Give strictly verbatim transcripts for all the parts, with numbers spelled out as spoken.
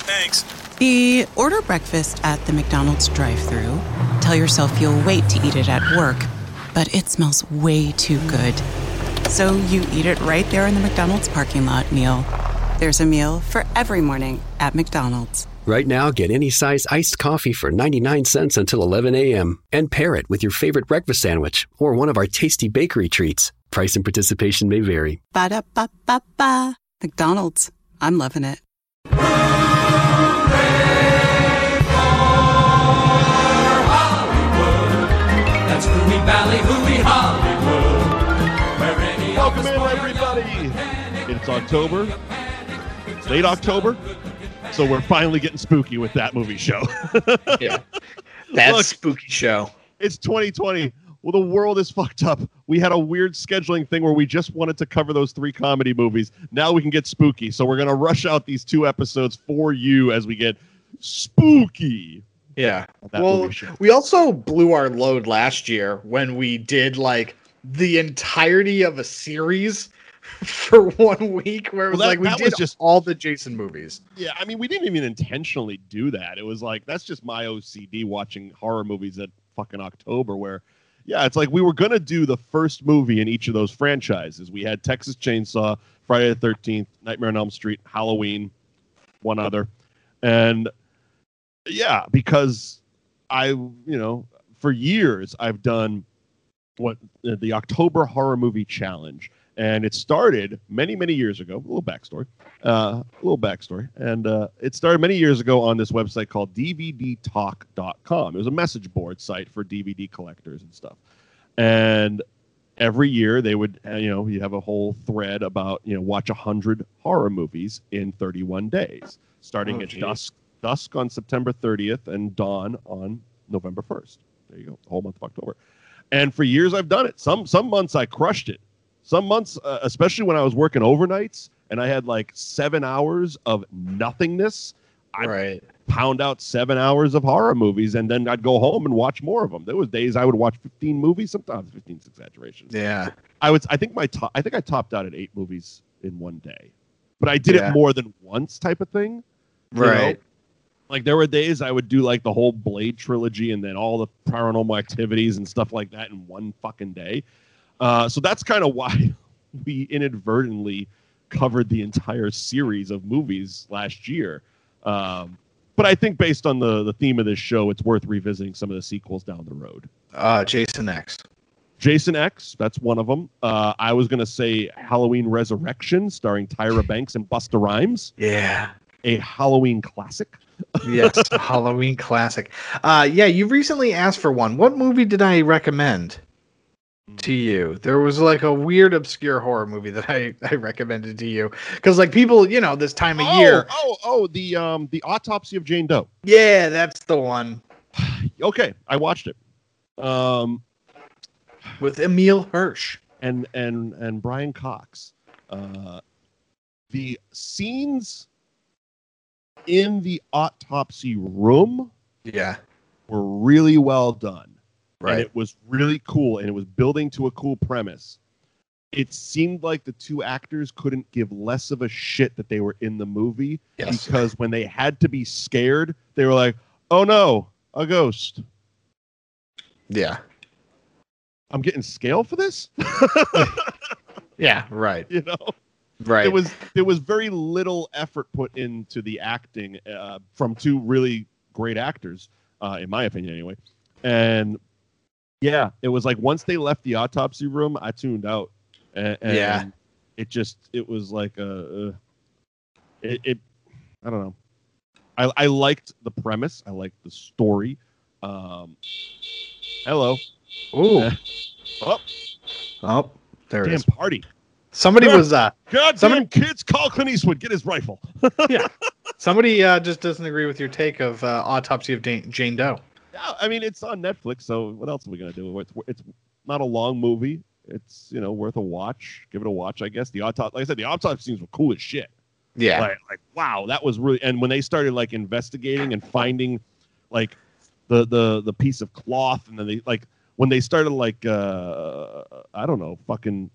Thanks. The order breakfast at the McDonald's drive-thru. Tell yourself you'll wait to eat it at work, but it smells way too good. So you eat it right there in the McDonald's parking lot meal. There's a meal for every morning at McDonald's. Right now, get any size iced coffee for ninety-nine cents until eleven a.m. and pair it with your favorite breakfast sandwich or one of our tasty bakery treats. Price and participation may vary. Ba-da-ba-ba-ba. McDonald's. I'm loving it. That's Hooey Valley, Hooey Hollywood. Welcome in, everybody. It's October. It's late October. So we're finally getting spooky with that movie show. Yeah. That Look, spooky show. It's twenty twenty. Well, the world is fucked up. We had a weird scheduling thing where we just wanted to cover those three comedy movies. Now we can get spooky. So we're going to rush out these two episodes for you as we get spooky. Yeah. That Well, we also blew our load last year when we did like the entirety of a series for one week where it was Well, that- like we that did was just- all the Jason movies. Yeah, I mean, we didn't even intentionally do that. It was like, that's just my O C D watching horror movies at fucking October where, yeah, it's like we were going to do the first movie in each of those franchises. We had Texas Chainsaw, Friday the thirteenth, Nightmare on Elm Street, Halloween, one other. And yeah, because I, you know, for years I've done what uh, the October Horror Movie Challenge. And it started many, many years ago. A little backstory. Uh, a little backstory. And uh, it started many years ago on this website called D V D talk dot com. It was a message board site for D V D collectors and stuff. And every year they would, uh, you know, you have a whole thread about, you know, watch one hundred horror movies in thirty-one days, starting Oh, at geez. dusk, dusk on September thirtieth and dawn on November first. There you go, the whole month of October. And for years I've done it. Some some months I crushed it. Some months, uh, especially when I was working overnights and I had like seven hours of nothingness, I'd Right. pound out seven hours of horror movies and then I'd go home and watch more of them. There was days I would watch fifteen movies, sometimes fifteen's exaggeration. Yeah. I was, I think my top, I think I topped out at eight movies in one day, but I did Yeah. it more than once type of thing. you Right. know? Like there were days I would do like the whole Blade trilogy and then all the Paranormal Activities and stuff like that in one fucking day. Uh, so that's kind of why we inadvertently covered the entire series of movies last year. Um, but I think based on the, the theme of this show, it's worth revisiting some of the sequels down the road. Uh, Jason X. Jason X, that's one of them. Uh, I was going to say Halloween Resurrection, starring Tyra Banks and Busta Rhymes. Yeah. A Halloween classic. Yes. A Halloween classic. Uh, yeah, you recently asked for one. What movie did I recommend to you? There was like a weird, obscure horror movie that I, I recommended to you. Because like people, you know, this time of oh, year. Oh, oh, the um, the Autopsy of Jane Doe. Yeah, that's the one. Okay, I watched it. Um, with Emile Hirsch and and and Brian Cox. Uh, the scenes in the autopsy room, yeah, were really well done. Right. And it was really cool, and it was building to a cool premise. It seemed like the two actors couldn't give less of a shit that they were in the movie, yes. because when they had to be scared, they were like, "Oh no, a ghost." Yeah. I'm getting scale for this? Yeah, right. You know? Right. There was there was very little effort put into the acting uh, from two really great actors, uh, in my opinion, anyway. And yeah, it was like once they left the autopsy room, I tuned out. And, and yeah, it just it was like a, uh, it, it I don't know. I I liked the premise. I liked the story. Um, hello. Ooh. Uh, oh. Oh, there it Damn is. party. Somebody was uh God somebody, damn kids, call Clint Eastwood, get his rifle. Yeah. Somebody uh, just doesn't agree with your take of uh, Autopsy of Jane, Jane Doe. Yeah, I mean, it's on Netflix, so what else are we gonna do? It's it's not a long movie. It's, you know, worth a watch. Give it a watch, I guess. The autopsy, like I said, the autopsy scenes were cool as shit. Yeah. Like, like wow, that was really. And when they started like investigating and finding, like, the the the piece of cloth, and then they like when they started like uh I don't know, fucking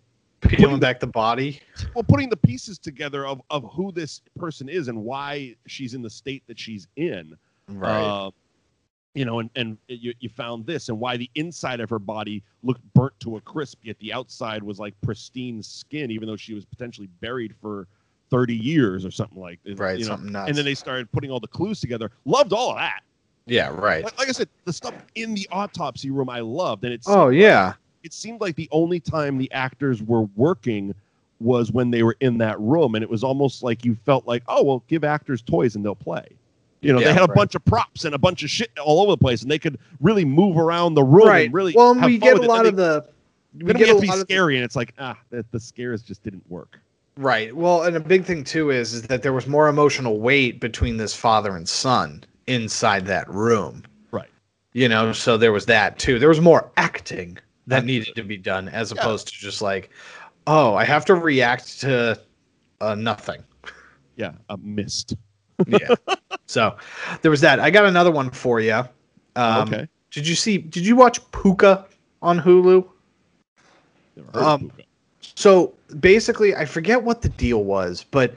peeling back the body. Well, putting the pieces together of, of who this person is and why she's in the state that she's in. Right. Uh, you know, and, and you, you found this and why the inside of her body looked burnt to a crisp, yet the outside was like pristine skin, even though she was potentially buried for thirty years or something like that. Right, you know? something nuts. And then they started putting all the clues together. Loved all of that. Yeah, right. Like, like I said, the stuff in the autopsy room I loved. And it's Oh, yeah. it seemed like the only time the actors were working was when they were in that room. And it was almost like you felt like, oh, well, give actors toys and they'll play. You know, Yeah, they had a right. bunch of props and a bunch of shit all over the place, and they could really move around the room Right. and really Well, and have we fun get a with it. lot And of they, the. they We don't get have a to be lot of the- scary, and it's like, ah, the, the scares just didn't work. Right. Well, and a big thing too is, is that there was more emotional weight between this father and son inside that room. Right. You know, so there was that too. There was more acting that Absolutely. needed to be done as Yeah. opposed to just like, oh, I have to react to uh, nothing. Yeah, a mist. Yeah. So there was that. I got another one for you. Um, Okay. Did you see? Did you watch Puka on Hulu? Never heard Um, of Puka. So basically, I forget what the deal was, but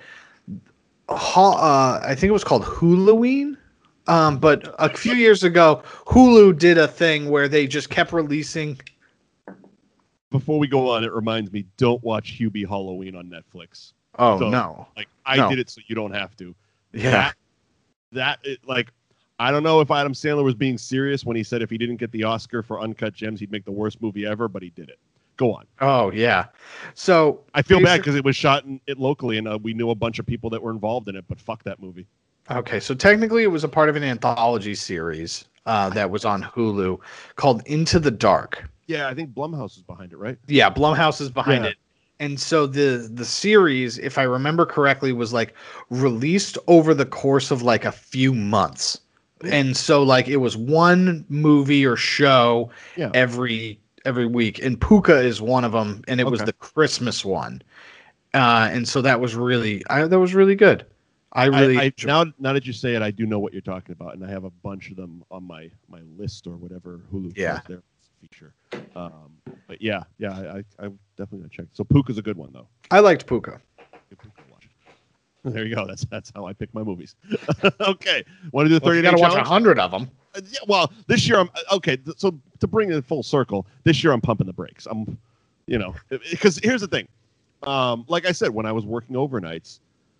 ha- uh, I think it was called Huluween. Um, but a few years ago, Hulu did a thing where they just kept releasing. Before we go on, it reminds me, don't watch Hubie Halloween on Netflix. Oh So, no! Like, I No. did it so you don't have to. Yeah. That, that it, like, I don't know if Adam Sandler was being serious when he said if he didn't get the Oscar for Uncut Gems, he'd make the worst movie ever, but he did it. Go on. Oh yeah. So I feel bad basic- because it was shot in it locally, and uh, we knew a bunch of people that were involved in it. But fuck that movie. Okay, so technically it was a part of an anthology series uh, that was on Hulu called Into the Dark. Yeah, I think Blumhouse is behind it, right? Yeah, Blumhouse is behind Yeah. it. And so the the series, if I remember correctly, was like released over the course of like a few months. And so like it was one movie or show Yeah. every every week. And Puka is one of them, and it was Okay. the Christmas one. Uh, and so that was really I, that was really good. I really I, I, enjoyed- now, now that you say it, I do know what you're talking about, and I have a bunch of them on my my list or whatever Hulu Yeah. has their feature. Um, but yeah, yeah, I, I, I definitely gonna check. So Puka's a good one though. I liked Puka. Give Puka a watch. There you go. That's that's how I pick my movies. Okay, want to do the Well, thirty you day got to watch a challenge? hundred of them. Uh, yeah, well, this year I'm okay. th- So to bring it full circle, this year I'm pumping the brakes. I'm, you know, because here's the thing. Um, like I said, when I was working overnights,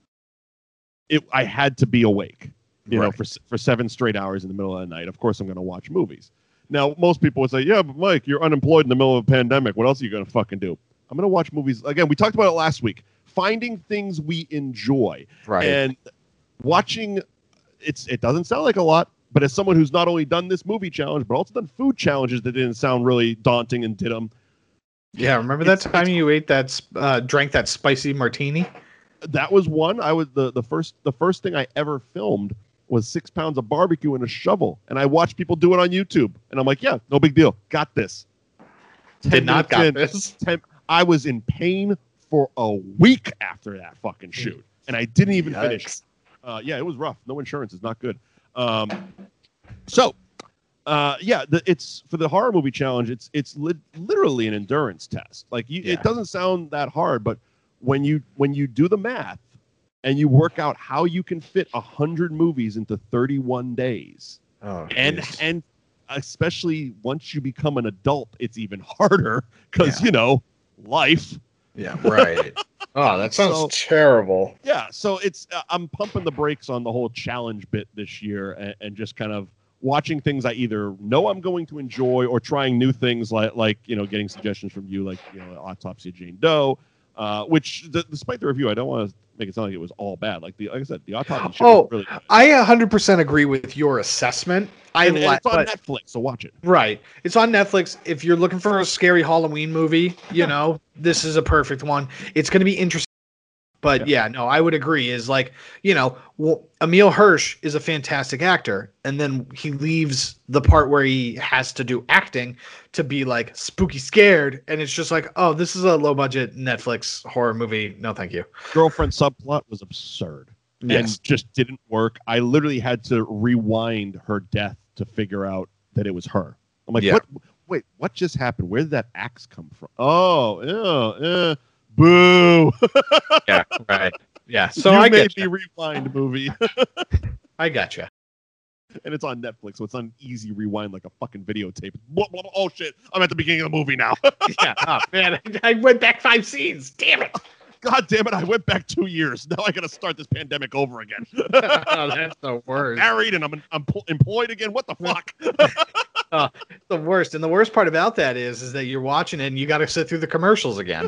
it I had to be awake. You know, Right. for s- for seven straight hours in the middle of the night. Of course, I'm going to watch movies. Now, most people would say, "Yeah, but Mike, you're unemployed in the middle of a pandemic. What else are you going to fucking do?" I'm going to watch movies again. We talked about it last week. Finding things we enjoy. Right. And watching, it's it doesn't sound like a lot, but as someone who's not only done this movie challenge, but also done food challenges that didn't sound really daunting and did them, Yeah, remember that It's- time you ate that, sp- uh, drank that spicy martini? that was one. I was the the first the first thing I ever filmed was six pounds of barbecue and a shovel, and I watched people do it on YouTube, and I'm like, yeah, no big deal, got this. Ten Did not got minutes in, this. ten, I was in pain for a week after that fucking shoot, and I didn't even finish. Yikes. Uh, yeah, it was rough. No insurance is not good. Um, so, uh, yeah, the, it's for the horror movie challenge. It's it's li- literally an endurance test. Like you, Yeah. it doesn't sound that hard, but when you when you do the math and you work out how you can fit a hundred movies into thirty-one days, Oh, and jeez. and especially once you become an adult, it's even harder because Yeah. you know life. yeah, right. Oh, that sounds So- terrible. Yeah, so it's uh, I'm pumping the brakes on the whole challenge bit this year, and, and just kind of watching things I either know I'm going to enjoy or trying new things like like you know getting suggestions from you, like you know Autopsy of Jane Doe, uh, which d- despite the review, I don't want to make it sound like it was all bad. Like the like I said, the Autopsy shit Oh, was really good. I one hundred percent agree with your assessment. I And, and li- it's on but- Netflix, so watch it. Right. It's on Netflix. If you're looking for a scary Halloween movie, you know, this is a perfect one. It's going to be interesting. But yeah. no, I would agree. Is like, you know, well, Emil Hirsch is a fantastic actor. And then he leaves the part where he has to do acting to be like spooky scared. And it's just like, oh, this is a low budget Netflix horror movie. No, thank you. Girlfriend subplot was absurd. Yes. And just didn't work. I literally had to rewind her death to figure out that it was her. I'm like, Yeah. what? Wait, what just happened? Where did that axe come from? Oh, yeah, yeah. Boo! Yeah, right. Yeah. So you I made get me rewind movie, I gotcha. and it's on Netflix, so it's on easy rewind like a fucking videotape. Blah, blah, blah. Oh shit! I'm at the beginning of the movie now. Yeah. Oh man, I went back five scenes. Damn it. God damn it! I went back two years. Now I got to start this pandemic over again. Oh, that's the worst. Married and I'm I'm pl- employed again. What the fuck? Oh, the worst. And the worst part about that is, is that you're watching it and you got to sit through the commercials again.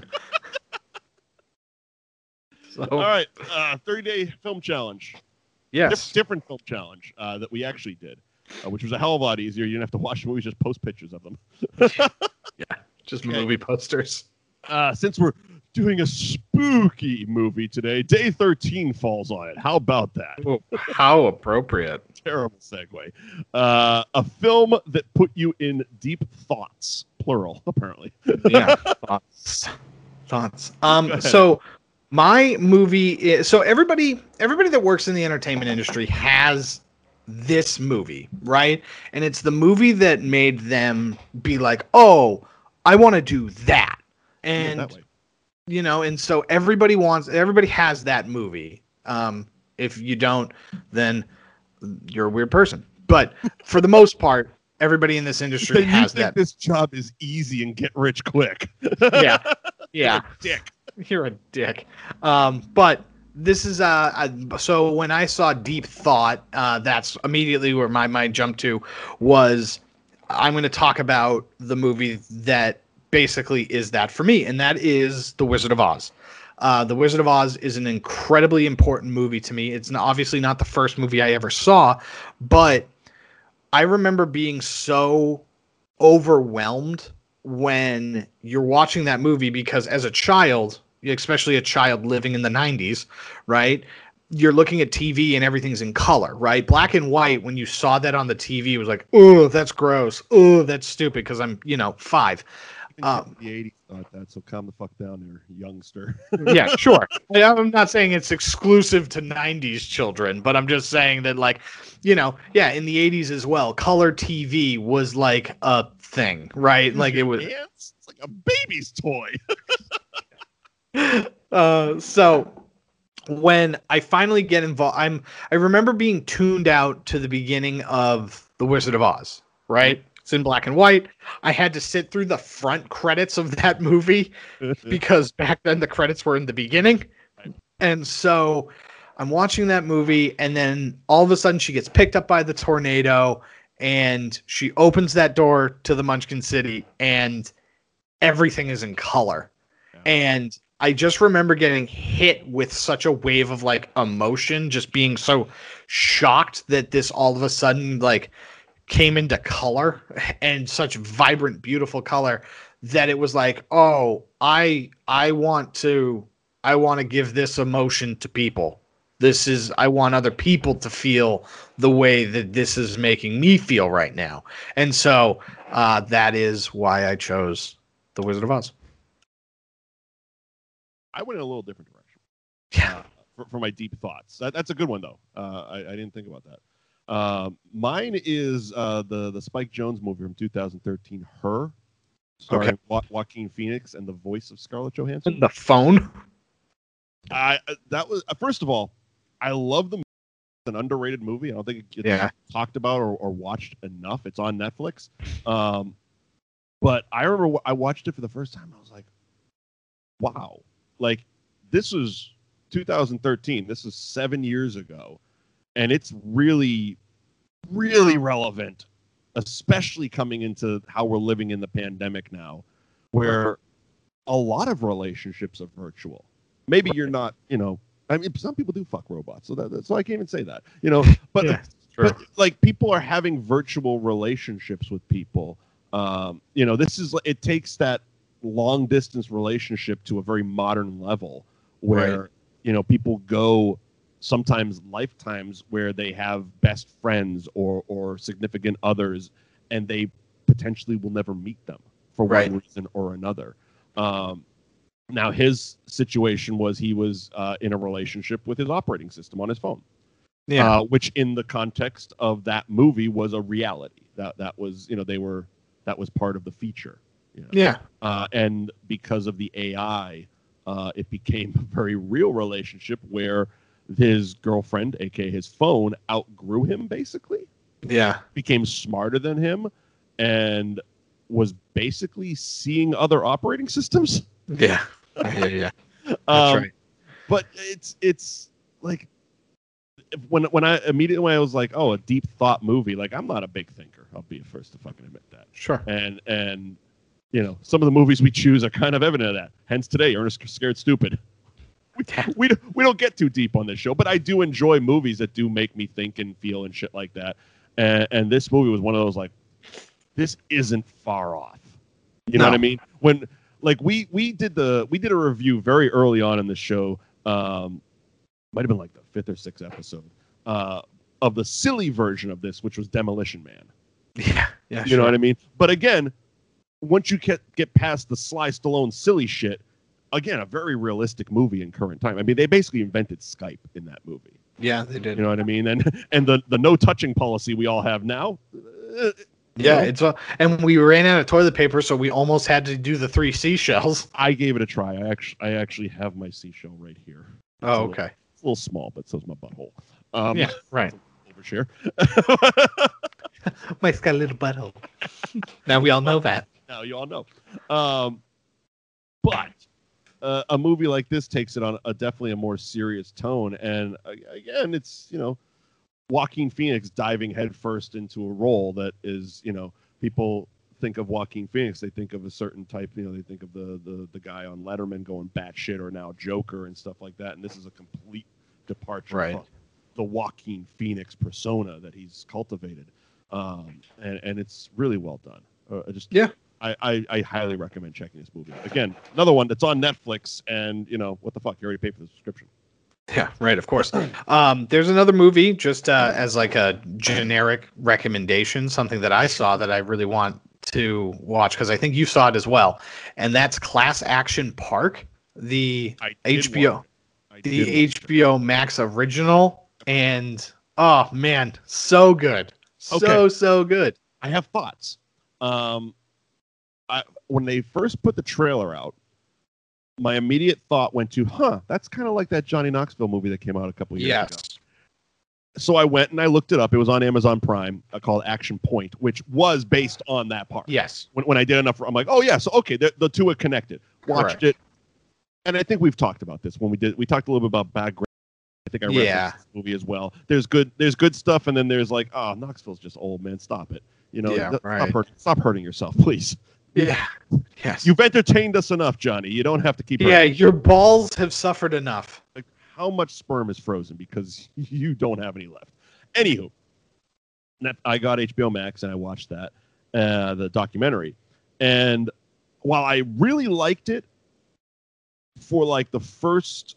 So, All right, uh, thirty day film challenge. yes. Dif- different film challenge uh, that we actually did, uh, which was a hell of a lot easier. You didn't have to watch the movies; just post pictures of them. Yeah. Just Okay. movie posters. Uh, since we're doing a spooky movie today, Day thirteen falls on it. How about that? Oh, how appropriate. Terrible segue. Uh, a film that put you in deep thoughts, plural, apparently. Yeah. Thoughts. Thoughts. Go Um, ahead. so my movie is, so everybody, everybody that works in the entertainment industry has this movie, right? And it's the movie that made them be like, oh, I want to do that. Yeah, And, that way. you know, and so everybody wants, everybody has that movie. Um, if you don't, then you're a weird person. But for the most part, everybody in this industry Then you has think that. this job is easy and get rich quick. Yeah. Yeah. Dick. You're a dick. Um, but this is uh, uh so when I saw Deep Thought, uh, that's immediately where my mind jumped to was I'm going to talk about the movie that basically is that for me, and that is The Wizard of Oz. Uh, The Wizard of Oz is an incredibly important movie to me. It's not, obviously not the first movie I ever saw, but I remember being so overwhelmed when you're watching that movie because as a child, especially a child living in the nineties, right? You're looking at T V and everything's in color, right? Black and white, when you saw that on the T V, it was like, oh, that's gross. Oh, that's stupid because I'm, you know, five. Um, the eighties thought that, so calm the fuck down there, youngster. Yeah, sure. Yeah, I'm not saying it's exclusive to nineties children, but I'm just saying that, like, you know, yeah, in the eighties as well, color T V was like a thing, right? Like it was. It's like a baby's toy. Uh, so when I finally get involved, I'm I remember being tuned out to the beginning of The Wizard of Oz, right? It's in black and white. I had to sit through the front credits of that movie because back then the credits were in the beginning. And so I'm watching that movie, and then all of a sudden she gets picked up by the tornado, and she opens that door to the Munchkin City, and everything is in color. Yeah. And I just remember getting hit with such a wave of like emotion, just being so shocked that this all of a sudden like came into color and such vibrant, beautiful color that it was like, oh, I I want to I want to give this emotion to people. This is I want other people to feel the way that this is making me feel right now. And so uh, that is why I chose The Wizard of Oz. I went in a little different direction. Yeah. Uh, for, for my deep thoughts. That, that's a good one though. Uh, I, I didn't think about that. Um, mine is uh, the the Spike Jonze movie from two thousand thirteen, Her, starring Okay. jo- Joaquin Phoenix and the voice of Scarlett Johansson. The phone. I uh, that was uh, first of all, I love the movie. It's an underrated movie. I don't think it gets Yeah. talked about or, or watched enough. It's on Netflix. Um, but I remember I watched it for the first time. I was like, wow, like this was two thousand thirteen. This is seven years ago. And it's really, really relevant, especially coming into how we're living in the pandemic now, where a lot of relationships are virtual. Maybe you're not, you know, I mean, some people do fuck robots, so that, so I can't even say that, you know. But, Yeah, but like people are having virtual relationships with people. Um, you know, this is it takes that long distance relationship to a very modern level, where Right. you know people go. Sometimes lifetimes where they have best friends or or significant others, and they potentially will never meet them for Right. one reason or another. Um, now his situation was he was uh, in a relationship with his operating system on his phone, Yeah. uh, which in the context of that movie was a reality. That that was you know they were that was part of the feature. You know? yeah. Uh, and because of the A I uh, it became a very real relationship where his girlfriend, aka his phone, outgrew him basically. Yeah. Became smarter than him and was basically seeing other operating systems. Yeah. Yeah, yeah. That's um, right. But it's it's like when when I immediately when I was like, oh, a deep thought movie, like I'm not a big thinker. I'll be the first to fucking admit that. Sure. And and you know, some of the movies we choose are kind of evident of that. Hence today, Ernest Scared Stupid. We, we, we don't get too deep on this show, but I do enjoy movies that do make me think and feel and shit like that. And, and this movie was one of those like, this isn't far off. You know No. what I mean? When like we we did the we did a review very early on in the show. Um, might have been like the fifth or sixth episode uh, of the silly version of this, which was Demolition Man. Yeah. Yeah. You know what I mean? But again, once you get get past the Sly Stallone silly shit, again, a very realistic movie in current time. I mean, they basically invented Skype in that movie. Yeah, they did. You know what I mean? And and the, the no touching policy we all have now. Uh, Yeah, you know, it's a, and we ran out of toilet paper, so we almost had to do the three seashells. I gave it a try. I actually I actually have my seashell right here. Oh, It's a little- okay. It's a little small, but so's my butthole. Um, Yeah, right. Overshare. Mike's got a little butthole. Now we all know that. Now you all know. Um, but uh, a movie like this takes it on a definitely a more serious tone, and uh, again, it's you know Joaquin Phoenix diving headfirst into a role that is you know people think of Joaquin Phoenix, they think of a certain type. You know, they think of the the the guy on Letterman going batshit or now Joker and stuff like that, and this is a complete departure Right. from the Joaquin Phoenix persona that he's cultivated, um, and and it's really well done. Uh, I just Yeah. I, I, I highly recommend checking this movie. Again, another one that's on Netflix, and you know what the fuck, you already paid for the subscription. Yeah, right, of course. Um, there's another movie, just uh, as like a generic recommendation, something that I saw that I really want to watch because I think you saw it as well, and that's Class Action Park, the I did H B O, watch it. I the did H B O Max original, and oh man, so good, so Okay. so good. I have thoughts. Um, I, when they first put the trailer out, my immediate thought went to, huh, that's kind of like that Johnny Knoxville movie that came out a couple years ago. Yes. So I went and I looked it up. It was on Amazon Prime uh, called Action Point, which was based on that part. Yes. When, when I did enough, I'm like, oh, yeah, so okay, the, the two are connected. Watched Correct. it. And I think we've talked about this when we did, we talked a little bit about background. I think I referenced Yeah. this movie as well. There's good, there's good stuff, and then there's like, oh, Knoxville's just old, man. Stop it. You know, Yeah, th- right. stop, hurt, stop hurting yourself, please. Yeah. Yes. You've entertained us enough, Johnny. You don't have to keep. yeah, hurting. your balls have suffered enough. Like, how much sperm is frozen because you don't have any left? Anywho, that I got H B O Max and I watched that, uh, the documentary, and while I really liked it for like the first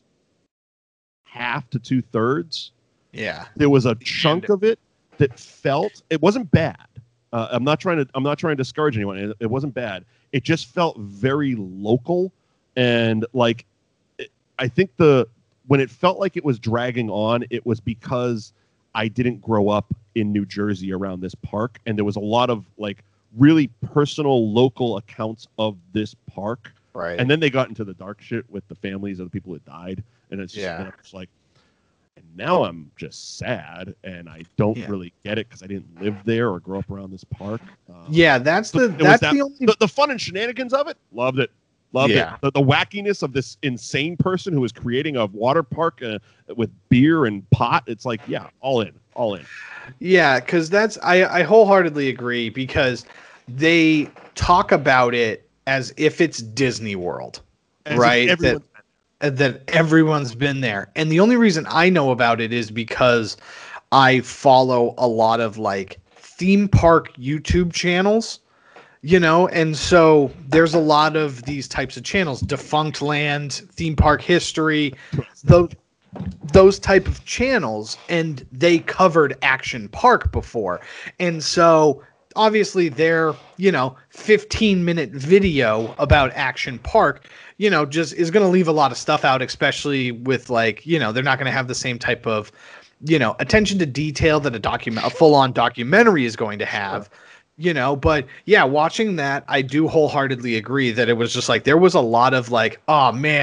half to two thirds, Yeah. there was a chunk of it that felt it wasn't bad. Uh, I'm not trying to I'm not trying to discourage anyone. It, it wasn't bad. It just felt very local, and like it, I think the when it felt like it was dragging on, it was because I didn't grow up in New Jersey around this park, and there was a lot of like really personal local accounts of this park. Right. And then they got into the dark shit with the families of the people that died, and it's just, Yeah. and I'm just like, and now I'm just sad, and I don't Yeah. really get it because I didn't live there or grow up around this park. Um, yeah, that's so the it was that's that- the only the, the fun and shenanigans of it, loved it, loved Yeah. it. The, the wackiness of this insane person who was creating a water park uh, with beer and pot. It's like, yeah, all in, all in. Yeah, because that's I, I wholeheartedly agree because they talk about it as if it's Disney World, As if right? That, everyone's- that everyone's been there. And the only reason I know about it is because I follow a lot of like theme park YouTube channels, you know, and so there's a lot of these types of channels, Defunct Land, Theme Park History, those those type of channels, and they covered Action Park before. And so obviously their, you know, fifteen minute video about Action Park, you know, just is going to leave a lot of stuff out, especially with like, you know, they're not going to have the same type of, you know, attention to detail that a document, a full on documentary is going to have. You know, but yeah, watching that, I do wholeheartedly agree that it was just like there was a lot of like, oh man,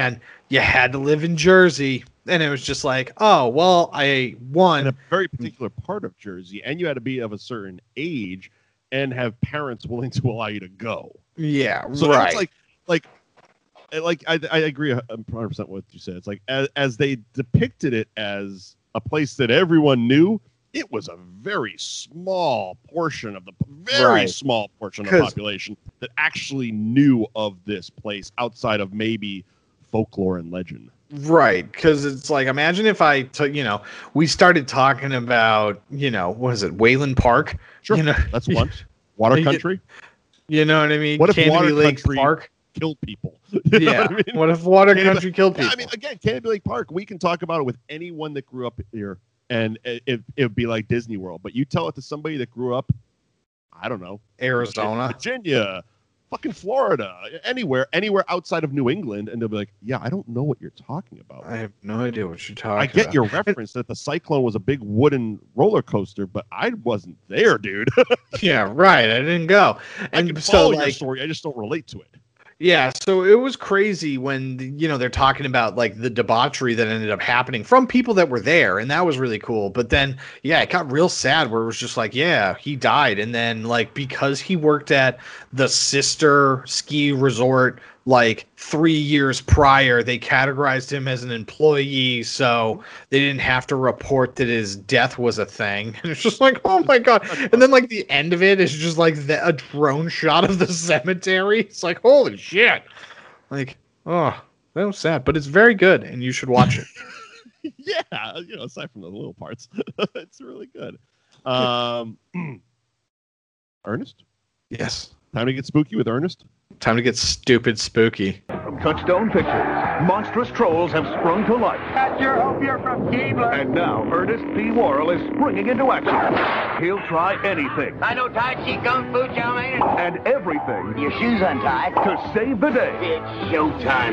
you had to live in Jersey. And it was just like, oh, well, I won. In a very particular part of Jersey, and you had to be of a certain age and have parents willing to allow you to go. Yeah, so right. it's like, like, like I, I agree one hundred percent with what you said. It's like as, as they depicted it as a place that everyone knew, it was a very small portion of the very Right. small portion of the 'Cause- population that actually knew of this place outside of maybe folklore and legend. Right, because it's like, imagine if I, t- you know, we started talking about, you know, what is it, Wayland Park? Sure, You know, that's one. Water You- country you know what I mean? What if Canopy Water Lake Country Park? killed people. You know Yeah. what I mean? What if Water Canopy- Country killed Yeah, people? I mean, again, Canopy Lake Park, we can talk about it with anyone that grew up here, and it, it, it'd be like Disney World. But you tell it to somebody that grew up, I don't know, Arizona. Virginia, fucking Florida, anywhere, anywhere outside of New England, and they'll be like, yeah, I don't know what you're talking about. I have no idea what you're talking I get about. your reference that the Cyclone was a big wooden roller coaster, but I wasn't there, dude. Yeah, right. I didn't go. I And can so, follow your like, story, I just don't relate to it. yeah, so it was crazy when, you know, they're talking about like the debauchery that ended up happening from people that were there, and that was really cool. But then, yeah, it got real sad where it was just like, yeah, he died. And then, like, because he worked at the sister ski resort like three years prior, they categorized him as an employee, so they didn't have to report that his death was a thing. And it's just like, oh my god! And then like the end of it is just like the, a drone shot of the cemetery. It's like, holy shit! Like, oh, that was sad, but it's very good, and you should watch it. Yeah, you know, aside from the little parts, it's really good. Um, Ernest, Yes. time to get spooky with Ernest. Time to get stupid spooky. From Touchstone Pictures, monstrous trolls have sprung to life. I sure hope you're from Keebler. And now Ernest P. Worrell is springing into action. He'll try anything I know Tai Chi Kung Fu, chow mein. and everything Your shoes untied. to save the day. It's showtime.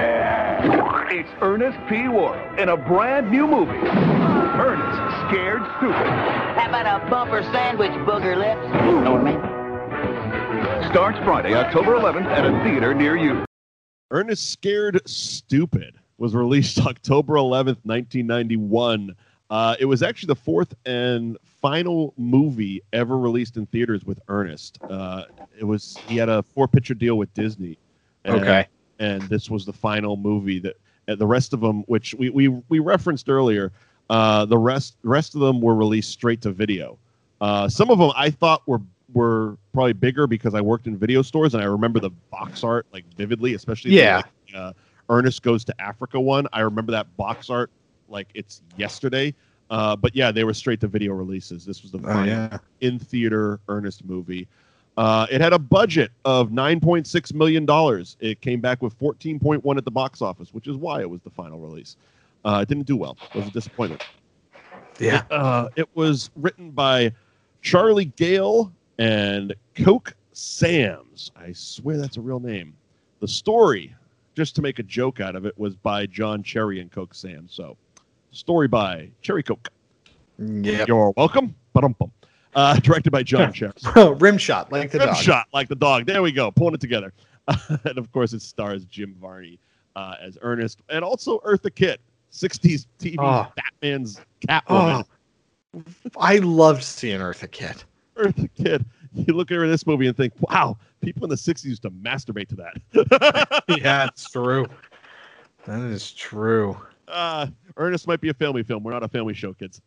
It's Ernest P. Worrell in a brand new movie, Ernest Scared Stupid. How about a bumper sandwich, booger lips? Know what I mean? Starts Friday, October eleventh at a theater near you. Ernest Scared Stupid was released October eleventh, nineteen ninety-one. Uh, it was actually the fourth and final movie ever released in theaters with Ernest. Uh, it was he had a four-picture deal with Disney. And, Okay. And this was the final movie that and the rest of them, which we we, we referenced earlier, uh, the rest the rest of them were released straight to video. Uh, some of them I thought were were probably bigger because I worked in video stores and I remember the box art like vividly, especially the, Yeah. like, uh, Ernest Goes to Africa one. I remember that box art like it's yesterday. Uh, but yeah, they were straight to video releases. This was the Oh, final yeah. in theater Ernest movie. Uh, it had a budget of nine point six million dollars. It came back with fourteen point one at the box office, which is why it was the final release. Uh, it didn't do well. It was a disappointment. Yeah. Uh, it was written by Charlie Gale and Coke Sams. I swear that's a real name. The story, just to make a joke out of it, was by John Cherry and Coke Sams. So, story by Cherry Coke. Yeah. You're welcome. Ba-dum-bum. Uh, directed by John Cherry. Rim shot like the Rim dog. shot like the dog. There we go. Pulling it together. And of course, it stars Jim Varney uh, as Ernest, and also Eartha Kitt, sixties T V Oh. Batman's Catwoman. Oh, I loved seeing Eartha Kitt. Eartha Kitt. You look at this movie and think, wow, people in the sixties used to masturbate to that. Yeah, it's true. That is true. uh, Ernest might be a family film. We're not a family show, kids.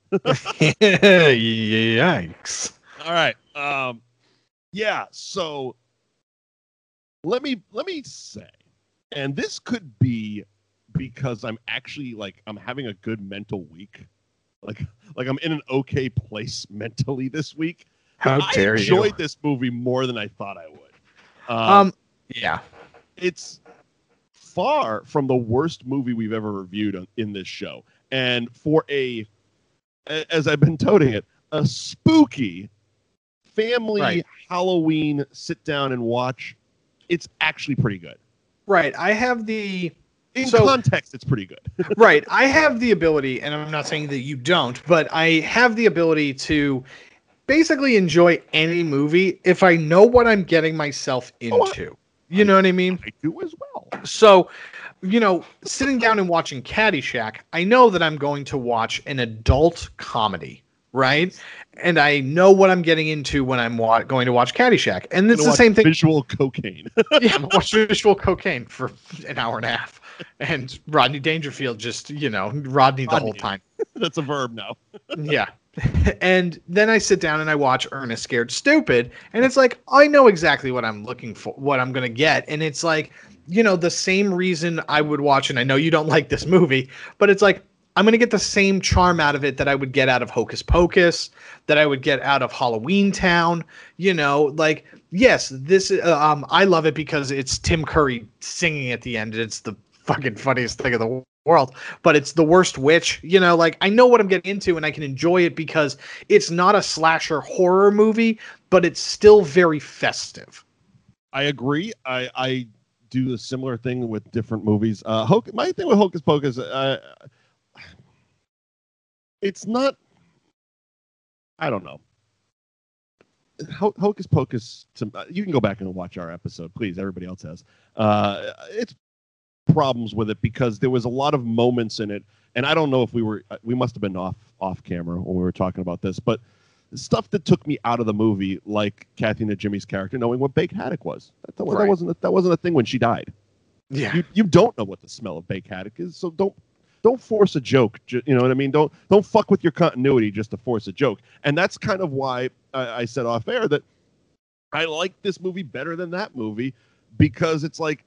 Yikes. All right. Um, yeah. So let me let me say, and this could be because I'm actually like I'm having a good mental week, like like I'm in an okay place mentally this week. How I dare enjoyed you? this movie more than I thought I would. Um, Um, yeah. it's far from the worst movie we've ever reviewed on, in this show. And for a, a- as I've been toting it, a spooky family Right. Halloween sit down and watch, it's actually pretty good. Right. I have the In So- context, it's pretty good. right. I have the ability, and I'm not saying that you don't, but I have the ability to basically enjoy any movie if I know what I'm getting myself Oh, I- into. You know what I mean? I do as well. So you know, sitting down and watching Caddyshack, I know that I'm going to watch an adult comedy, right? And I know what I'm getting into when I'm wa- going to watch Caddyshack. And it's the same thing. Visual cocaine. Yeah, I'm watch visual cocaine for an hour and a half. And Rodney Dangerfield just, you know, Rodney the Rodney. whole time. That's a verb now. Yeah. And then I sit down and I watch Ernest Scared Stupid. And it's like, I know exactly what I'm looking for, what I'm going to get. And it's like, you know, the same reason I would watch, and I know you don't like this movie, but it's like, I'm going to get the same charm out of it that I would get out of Hocus Pocus, that I would get out of Halloween Town. You know, like, yes, this, uh, um, I love it because it's Tim Curry singing at the end. It's the fucking funniest thing in the world, but it's The Worst Witch. You know, like, I know what I'm getting into and I can enjoy it because it's not a slasher horror movie, but it's still very festive. I agree. I, I do a similar thing with different movies. Uh, Hoc- my thing with Hocus Pocus, uh, it's not, I don't know. Ho- Hocus Pocus, to, uh, you can go back and watch our episode, please. Everybody else has. Uh, it's problems with it because there was a lot of moments in it, and I don't know if we were, we must have been off off camera when we were talking about this, but stuff that took me out of the movie, like Kathy and Jimmy's character knowing what baked haddock was. That, that, Right. that wasn't a, that wasn't a thing when she died. Yeah. You you don't know what the smell of baked haddock is, so don't don't force a joke. You know what I mean? Don't don't fuck with your continuity just to force a joke. And that's kind of why I, I said off air that I like this movie better than that movie, because it's like,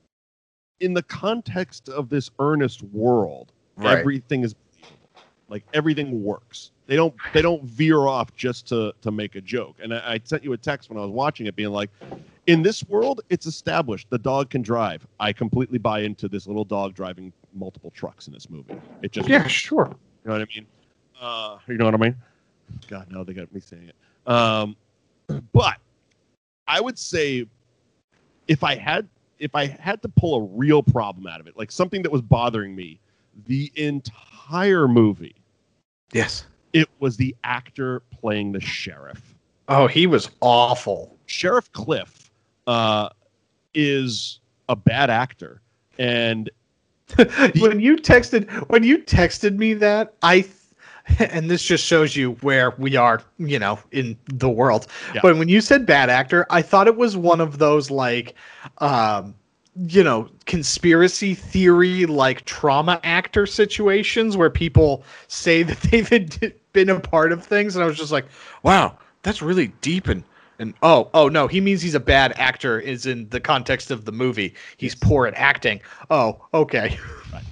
in the context of this Ernest world, Right. everything is like everything works. They don't they don't veer off just to to make a joke. And I, I sent you a text when I was watching it, being like, in this world, it's established the dog can drive. I completely buy into this little dog driving multiple trucks in this movie. It just Yeah, sure. you know what I mean? Uh, you know what I mean? God, no, they got me saying it. Um, but I would say if I had if I had to pull a real problem out of it, like something that was bothering me, the entire movie, Yes. it was the actor playing the sheriff. Oh, he was awful. Sheriff Cliff uh, is a bad actor, and when you texted when you texted me that, I and this just shows you where we are, you know, in the world. Yeah. But when you said bad actor, I thought it was one of those like um you know, conspiracy theory, like trauma actor situations where people say that they've been a part of things. And I was just like, wow, that's really deep. And, and oh, oh no, he means he's a bad actor is in the context of the movie. He's poor at acting. Oh, okay. Right.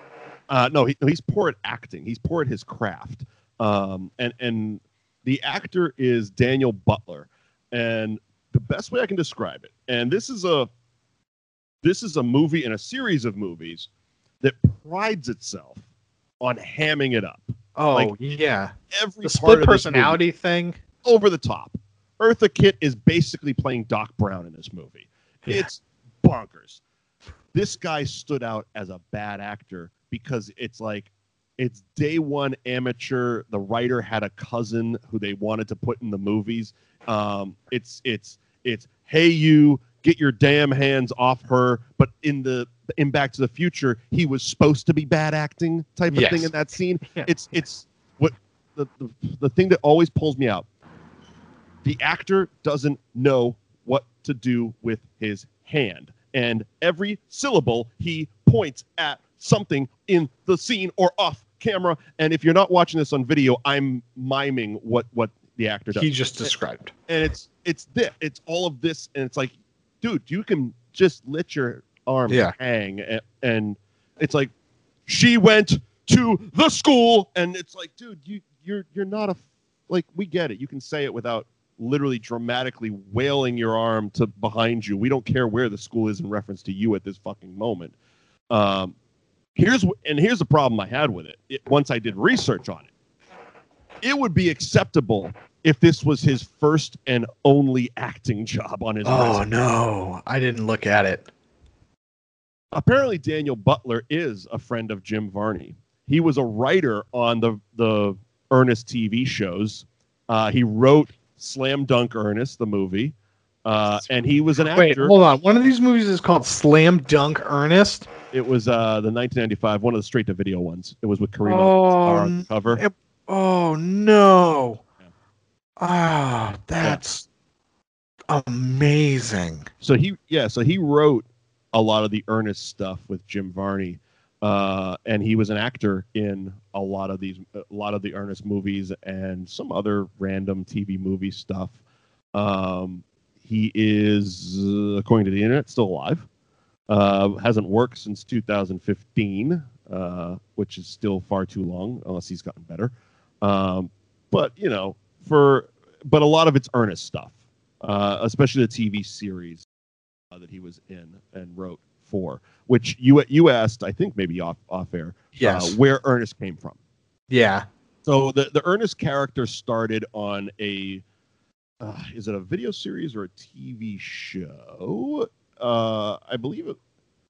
Uh, no, he, he's poor at acting. He's poor at his craft. Um, and, and the actor is Daniel Butler. And the best way I can describe it, and this is a, This is a movie and a series of movies that prides itself on hamming it up. Oh, like, yeah. Every The part split of this personality movie, thing. over the top. Eartha Kitt is basically playing Doc Brown in this movie. Yeah. It's bonkers. This guy stood out as a bad actor because it's like, it's day one amateur. The writer had a cousin who they wanted to put in the movies. Um, it's, it's, it's, hey, you, get your damn hands off her. But in the in Back to the Future, he was supposed to be bad acting type of Yes. thing in that scene. Yeah. It's it's what the, the the thing that always pulls me out. The actor doesn't know what to do with his hand, and every syllable he points at something in the scene or off camera. And if you're not watching this on video, I'm miming what what the actor does. He just described. And it's it's this, it's all of this, and it's like, dude, you can just let your arms Yeah. hang, and, and it's like, she went to the school, and it's like, dude, you you're you're not a like we get it. You can say it without literally dramatically wailing your arm to behind you. We don't care where the school is in reference to you at this fucking moment. Um, here's and here's the problem I had with it. it. Once I did research on it, it would be acceptable if this was his first and only acting job on his Oh, resume. no. I didn't look at it. Apparently, Daniel Butler is a friend of Jim Varney. He was a writer on the, the Ernest T V shows. Uh, he wrote Slam Dunk Ernest, the movie. Uh, and he was an actor. Wait, hold on. One of these movies is called Slam Dunk Ernest. It was uh, the nineteen ninety-five, one of the straight-to-video ones. It was with Kareem Oh, on the cover. it- oh no! Ah, that's amazing. So he, yeah, so he wrote a lot of the Ernest stuff with Jim Varney, uh, and he was an actor in a lot of these, a lot of the Ernest movies and some other random T V movie stuff. Um, he is, uh, according to the internet, still alive. Uh, hasn't worked since two thousand fifteen, uh, which is still far too long, unless he's gotten better. Um, but you know, for but a lot of it's Ernest stuff, uh, especially the T V series uh, that he was in and wrote for. Which you you asked, I think maybe off off air, Yes. uh, where Ernest came from. Yeah. So the the Ernest character started on a uh, is it a video series or a T V show? Uh, I believe it.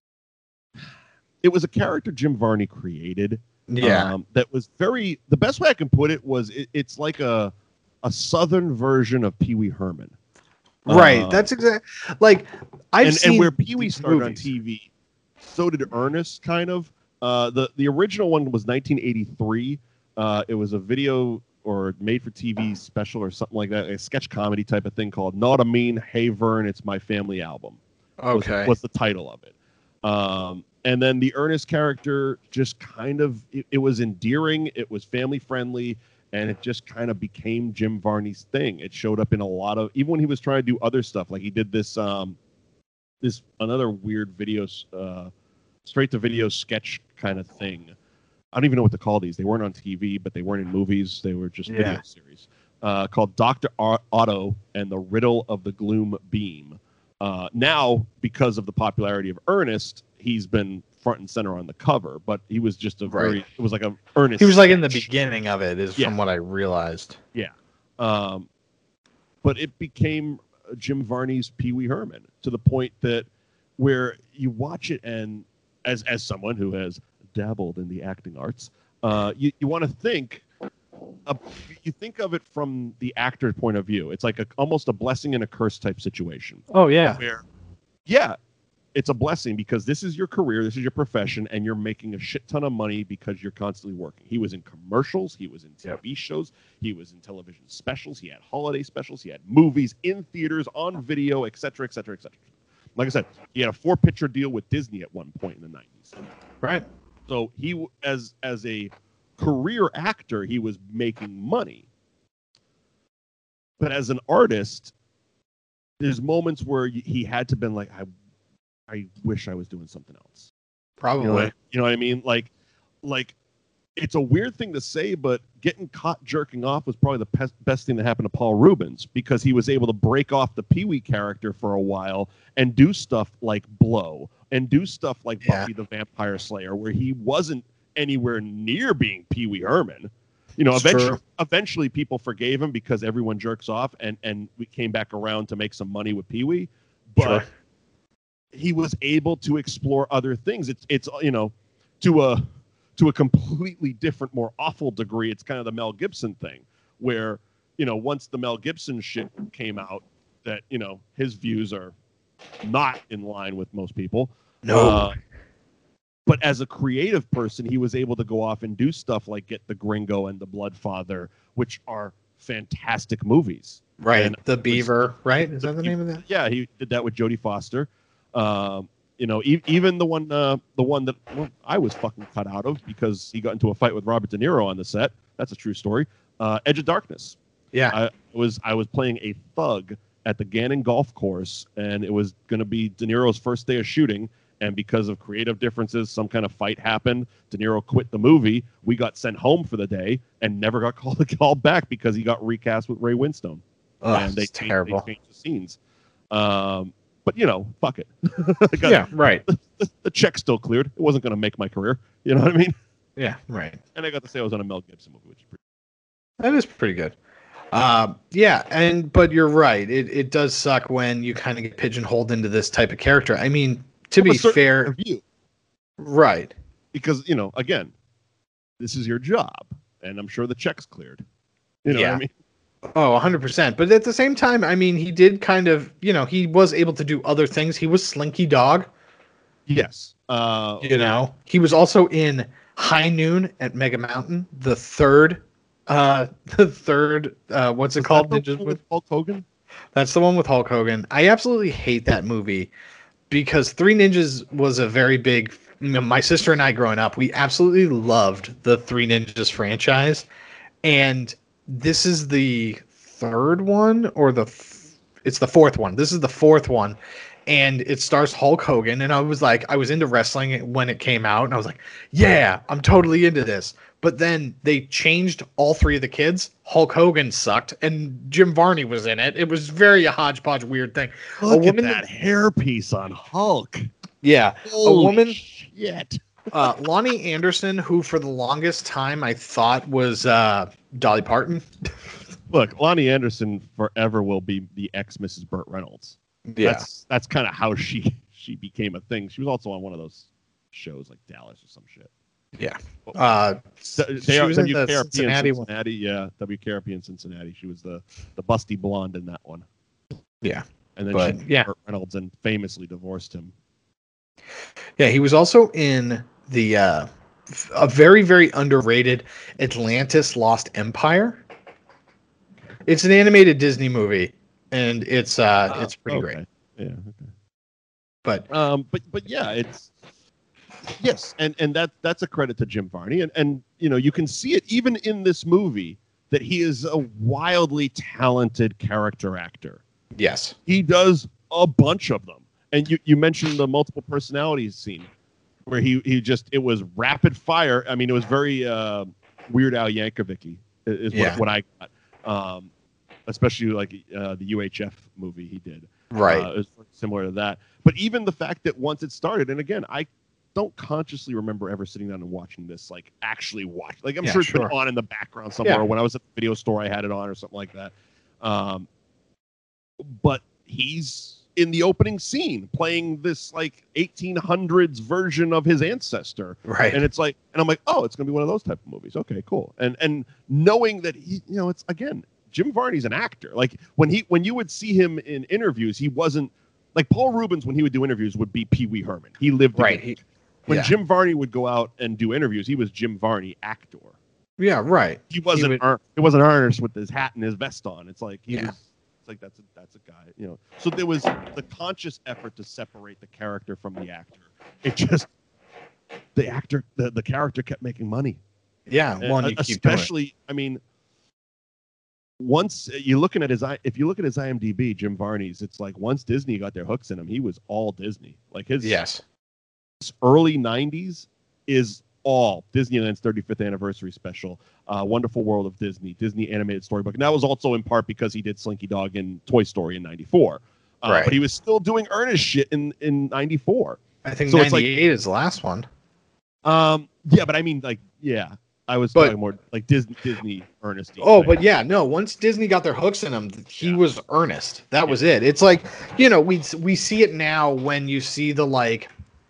It was a character Jim Varney created. Yeah. Um, that was very. The best way I can put it was it, it's like a a southern version of Pee Wee Herman. Right. Uh, That's exact. Like I've and, seen and where Pee Wee these started movies. on T V, so did Ernest. Kind of. Uh, the the original one was nineteen eighty-three. Uh, it was a video or made for T V special or something like that, a sketch comedy type of thing called "Not a Mean Hey Vern, It's My Family Album." Was, Okay. was the title of it. Um, and then the Ernest character just kind of it, it was endearing, it was family friendly, and it just kind of became Jim Varney's thing. It showed up in a lot of, even when he was trying to do other stuff, like he did this um this another weird videos uh straight to video sketch kind of thing. I don't even know what to call these. They weren't on T V, but they weren't in movies. They were just Yeah. video series uh, called Doctor Otto and the Riddle of the Gloom Beam. Uh, now, because of the popularity of Ernest, he's been front and center on the cover, but he was just a very, Right. it was like a Ernest. He was like in the sketch. beginning of it, is Yeah. from what I realized. Yeah. Um, but it became Jim Varney's Pee Wee Herman to the point that where you watch it and as, as someone who has dabbled in the acting arts, uh, you, you want to think, uh, you think of it from the actor's point of view. It's like a, almost a blessing and a curse type situation. Oh yeah. Where, yeah, it's a blessing because this is your career, this is your profession, and you're making a shit ton of money because you're constantly working. He was in commercials, he was in T V Yep. shows, he was in television specials, he had holiday specials, he had movies in theaters, on video, et cetera, et cetera, et cetera. Like I said, he had a four-picture deal with Disney at one point in the nineties. Right. So he, w- as as a career actor, he was making money. But as an artist, there's moments where y- he had to been like, I, I wish I was doing something else. Probably. You know, what, you know what I mean? Like, like it's a weird thing to say, but getting caught jerking off was probably the pe- best thing that happened to Paul Rubens because he was able to break off the Pee Wee character for a while and do stuff like Blow and do stuff like Yeah. Buffy the Vampire Slayer, where he wasn't anywhere near being Pee Wee Herman. You know, It's eventually, true. eventually people forgave him because everyone jerks off, and and we came back around to make some money with Pee Wee, but Sure. he was able to explore other things. It's it's you know, to a to a completely different, more awful degree. It's kind of the Mel Gibson thing, where you know once the Mel Gibson shit came out, that you know his views are not in line with most people. No. Uh, but as a creative person, he was able to go off and do stuff like Get the Gringo and The Bloodfather, which are fantastic movies. Right. and The it was- Beaver, right? Is that the name of that? Yeah, he did that with Jodie Foster. Um, you know, e- even the one, uh, the one that well, I was fucking cut out of because he got into a fight with Robert De Niro on the set. That's a true story. Uh, Edge of Darkness. Yeah. I was I was playing a thug at the Gannon Golf Course, and it was going to be De Niro's first day of shooting. And because of creative differences, some kind of fight happened. De Niro quit the movie. We got sent home for the day and never got called called back because he got recast with Ray Winstone. Oh, and they it's changed, terrible. they changed the scenes. Um, but you know, fuck it. I got- Yeah. Right. the, the check still cleared. It wasn't going to make my career. You know what I mean? Yeah. Right. And I got to say I was on a Mel Gibson movie, which is pretty. That is pretty good. Um, yeah, and but you're right. It it does suck when you kind of get pigeonholed into this type of character. I mean, to From a be certain fair, point of view, right? because you know, again, this is your job, and I'm sure the check's cleared. You know what Yeah. I mean? Oh, one hundred percent. But at the same time, I mean, he did kind of, you know, he was able to do other things. He was Slinky Dog. Yes. Uh, You know, he was also in High Noon at Mega Mountain, the third, uh, the third, uh, what's it was called? that the Ninjas one with with Hulk Hogan? That's the one with Hulk Hogan. I absolutely hate that movie because Three Ninjas was a very big. You know, my sister and I growing up, we absolutely loved the Three Ninjas franchise, and this is the third one or the f- it's the fourth one. This is the fourth one, and it stars Hulk Hogan. And I was like, I was into wrestling when it came out, and I was like, yeah, I'm totally into this. But then they changed all three of the kids. Hulk Hogan sucked, and Jim Varney was in it. It was very a hodgepodge weird thing. Look a woman at that hairpiece on Hulk. Yeah, Holy a woman. Shit. Uh, Lonnie Anderson, who for the longest time I thought was uh, Dolly Parton. Look, Lonnie Anderson forever will be the ex Missus Burt Reynolds. Yeah. That's that's kind of how she she became a thing. She was also on one of those shows like Dallas or some shit. Yeah. Uh, So, she they are was in W the K R P Cincinnati in one. Cincinnati. Yeah, W K R P in Cincinnati. She was the the busty blonde in that one. Yeah. And then But, she yeah. Burt Reynolds and famously divorced him. Yeah, he was also in the uh, f- a very very underrated Atlantis Lost Empire. It's an animated Disney movie, and it's uh, Ah, it's pretty okay. great. Yeah. Okay. But Um, but but yeah, it's yes, and and that that's a credit to Jim Varney, and and you know you can see it even in this movie that he is a wildly talented character actor. yes, He does a bunch of them, and you you mentioned the multiple personalities scene where he he just it was rapid fire. I mean, it was very uh, Weird Al Yankovic-y is what, Yeah. what I got, um, especially like uh, the U H F movie he did. right. Uh, it was similar to that. But even the fact that once it started, and again, I don't consciously remember ever sitting down and watching this, like actually watch. Like I'm Yeah, sure it's sure. been on in the background somewhere. Yeah. When I was at the video store, I had it on or something like that. Um, but he's in the opening scene playing this like eighteen hundreds version of his ancestor. Right. And it's like, and I'm like, oh, it's gonna be one of those type of movies. Okay, cool. And and knowing that he, you know, it's again, Jim Varney's an actor. Like when he when you would see him in interviews, he wasn't like Paul Rubens when he would do interviews would be Pee Wee Herman. He lived the Right. game. He, When yeah. Jim Varney would go out and do interviews, he was Jim Varney, actor. yeah, right. He wasn't. would- Ar- it wasn't Ernest with his hat and his vest on. It's like he Yeah. was. It's like that's a that's a guy. You know. So there was the conscious effort to separate the character from the actor. It just the actor, the, the character kept making money. Yeah, Uh, one you keep doing it. especially, I mean, once you're looking at his, I if you look at his IMDb, Jim Varney's, it's like once Disney got their hooks in him, he was all Disney. Like his Yes. early nineties is all Disneyland's thirty-fifth anniversary special, uh, Wonderful World of Disney, Disney animated storybook. And that was also in part because he did Slinky Dog and Toy Story in ninety-four. Uh, Right. But he was still doing Ernest shit in, in ninety-four. I think So it's like- ninety-eight is the last one. Um, yeah, but I mean, like, yeah, I was But- talking more like Disney, Disney Ernest. Oh, but yeah, no. Once Disney got their hooks in him, he Yeah. was earnest. That was it. It's like, you know, we we see it now when you see the like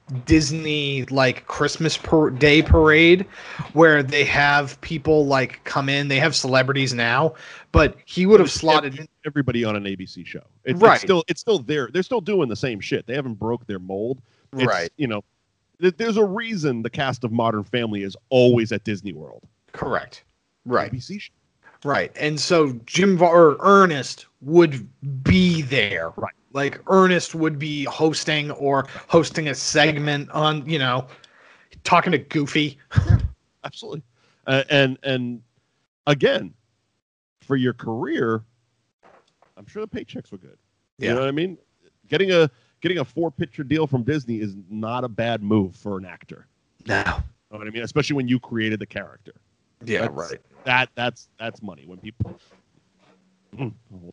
Disney like Christmas per- Day parade, where they have people like come in. They have celebrities now, but he would have slotted in. everybody on an A B C show. It's, Right. it's still, it's still there. They're still doing the same shit. They haven't broke their mold. It's, Right. You know, th- there's a reason the cast of Modern Family is always at Disney World. Correct. Right. A B C show. Right. And so Jim Var- or Ernest would be there. Right. Like Ernest would be hosting or hosting a segment on, you know, talking to Goofy. Absolutely. Uh, and and again, for your career, I'm sure the paychecks were good. You Yeah. know what I mean? Getting a getting a four picture deal from Disney is not a bad move for an actor. No. You know what I mean? Especially when you created the character. Yeah, That's- right. That that's that's money when people. Mm, oh,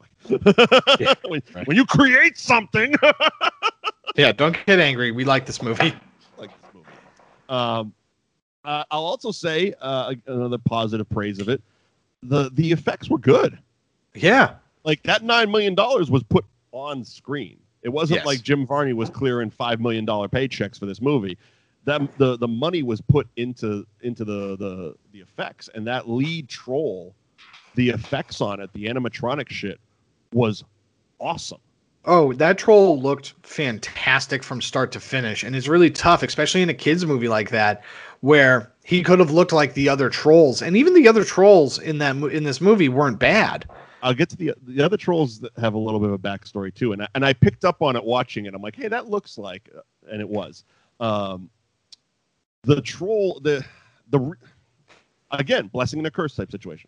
Yeah, when, right. when you create something Yeah, don't get angry. We like this movie. like this movie. Um, uh, I'll also say uh, another positive praise of it. The the effects were good. Yeah. Like that nine million dollars was put on screen. It wasn't Yes. like Jim Varney was clearing five million dollar paychecks for this movie. That the the money was put into into the the the effects, and that lead troll the effects on it, the animatronic shit, was awesome. Oh, that troll looked fantastic from start to finish, and it's really tough, especially in a kids movie like that, where he could have looked like the other trolls, and even the other trolls in that mo- in this movie weren't bad. I'll get to the the other trolls that have a little bit of a backstory too, and I, and I picked up on it watching it. I'm like, hey, that looks like, uh, and it was um, the troll. The the again, blessing and a curse type situation.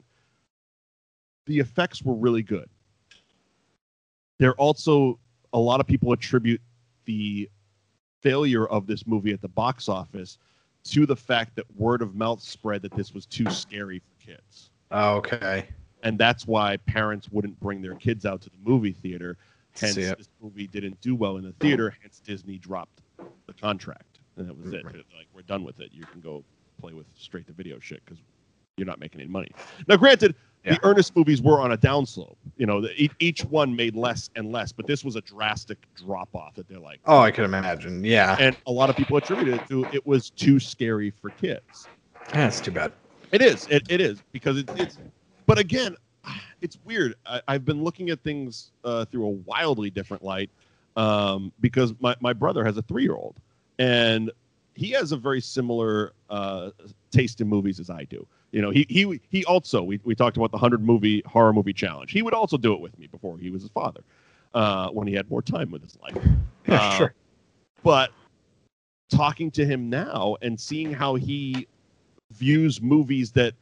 The effects were really good. There also a lot of people attribute the failure of this movie at the box office to the fact that word of mouth spread that this was too scary for kids. Oh, okay. And that's why parents wouldn't bring their kids out to the movie theater. Hence, this movie didn't do well in the theater. Hence, Disney dropped the contract. And that was it. Right. Like, we're done with it. You can go play with straight-to-video shit because you're not making any money. Now, granted, Yeah. the Ernest movies were on a downslope. You know, the, each, each one made less and less. But this was a drastic drop-off that they're like... Oh, I could imagine. Yeah. And a lot of people attributed it to it was too scary for kids. That's too bad. It is. It, it is. Because it, it's... But again, it's weird. I, I've been looking at things uh, through a wildly different light um, because my, my brother has a three-year-old. And he has a very similar uh, taste in movies as I do. You know, he he he also, we, we talked about the one hundred movie horror movie challenge. He would also do it with me before he was his father, uh, when he had more time with his life. Yeah, Uh, sure. But talking to him now and seeing how he views movies that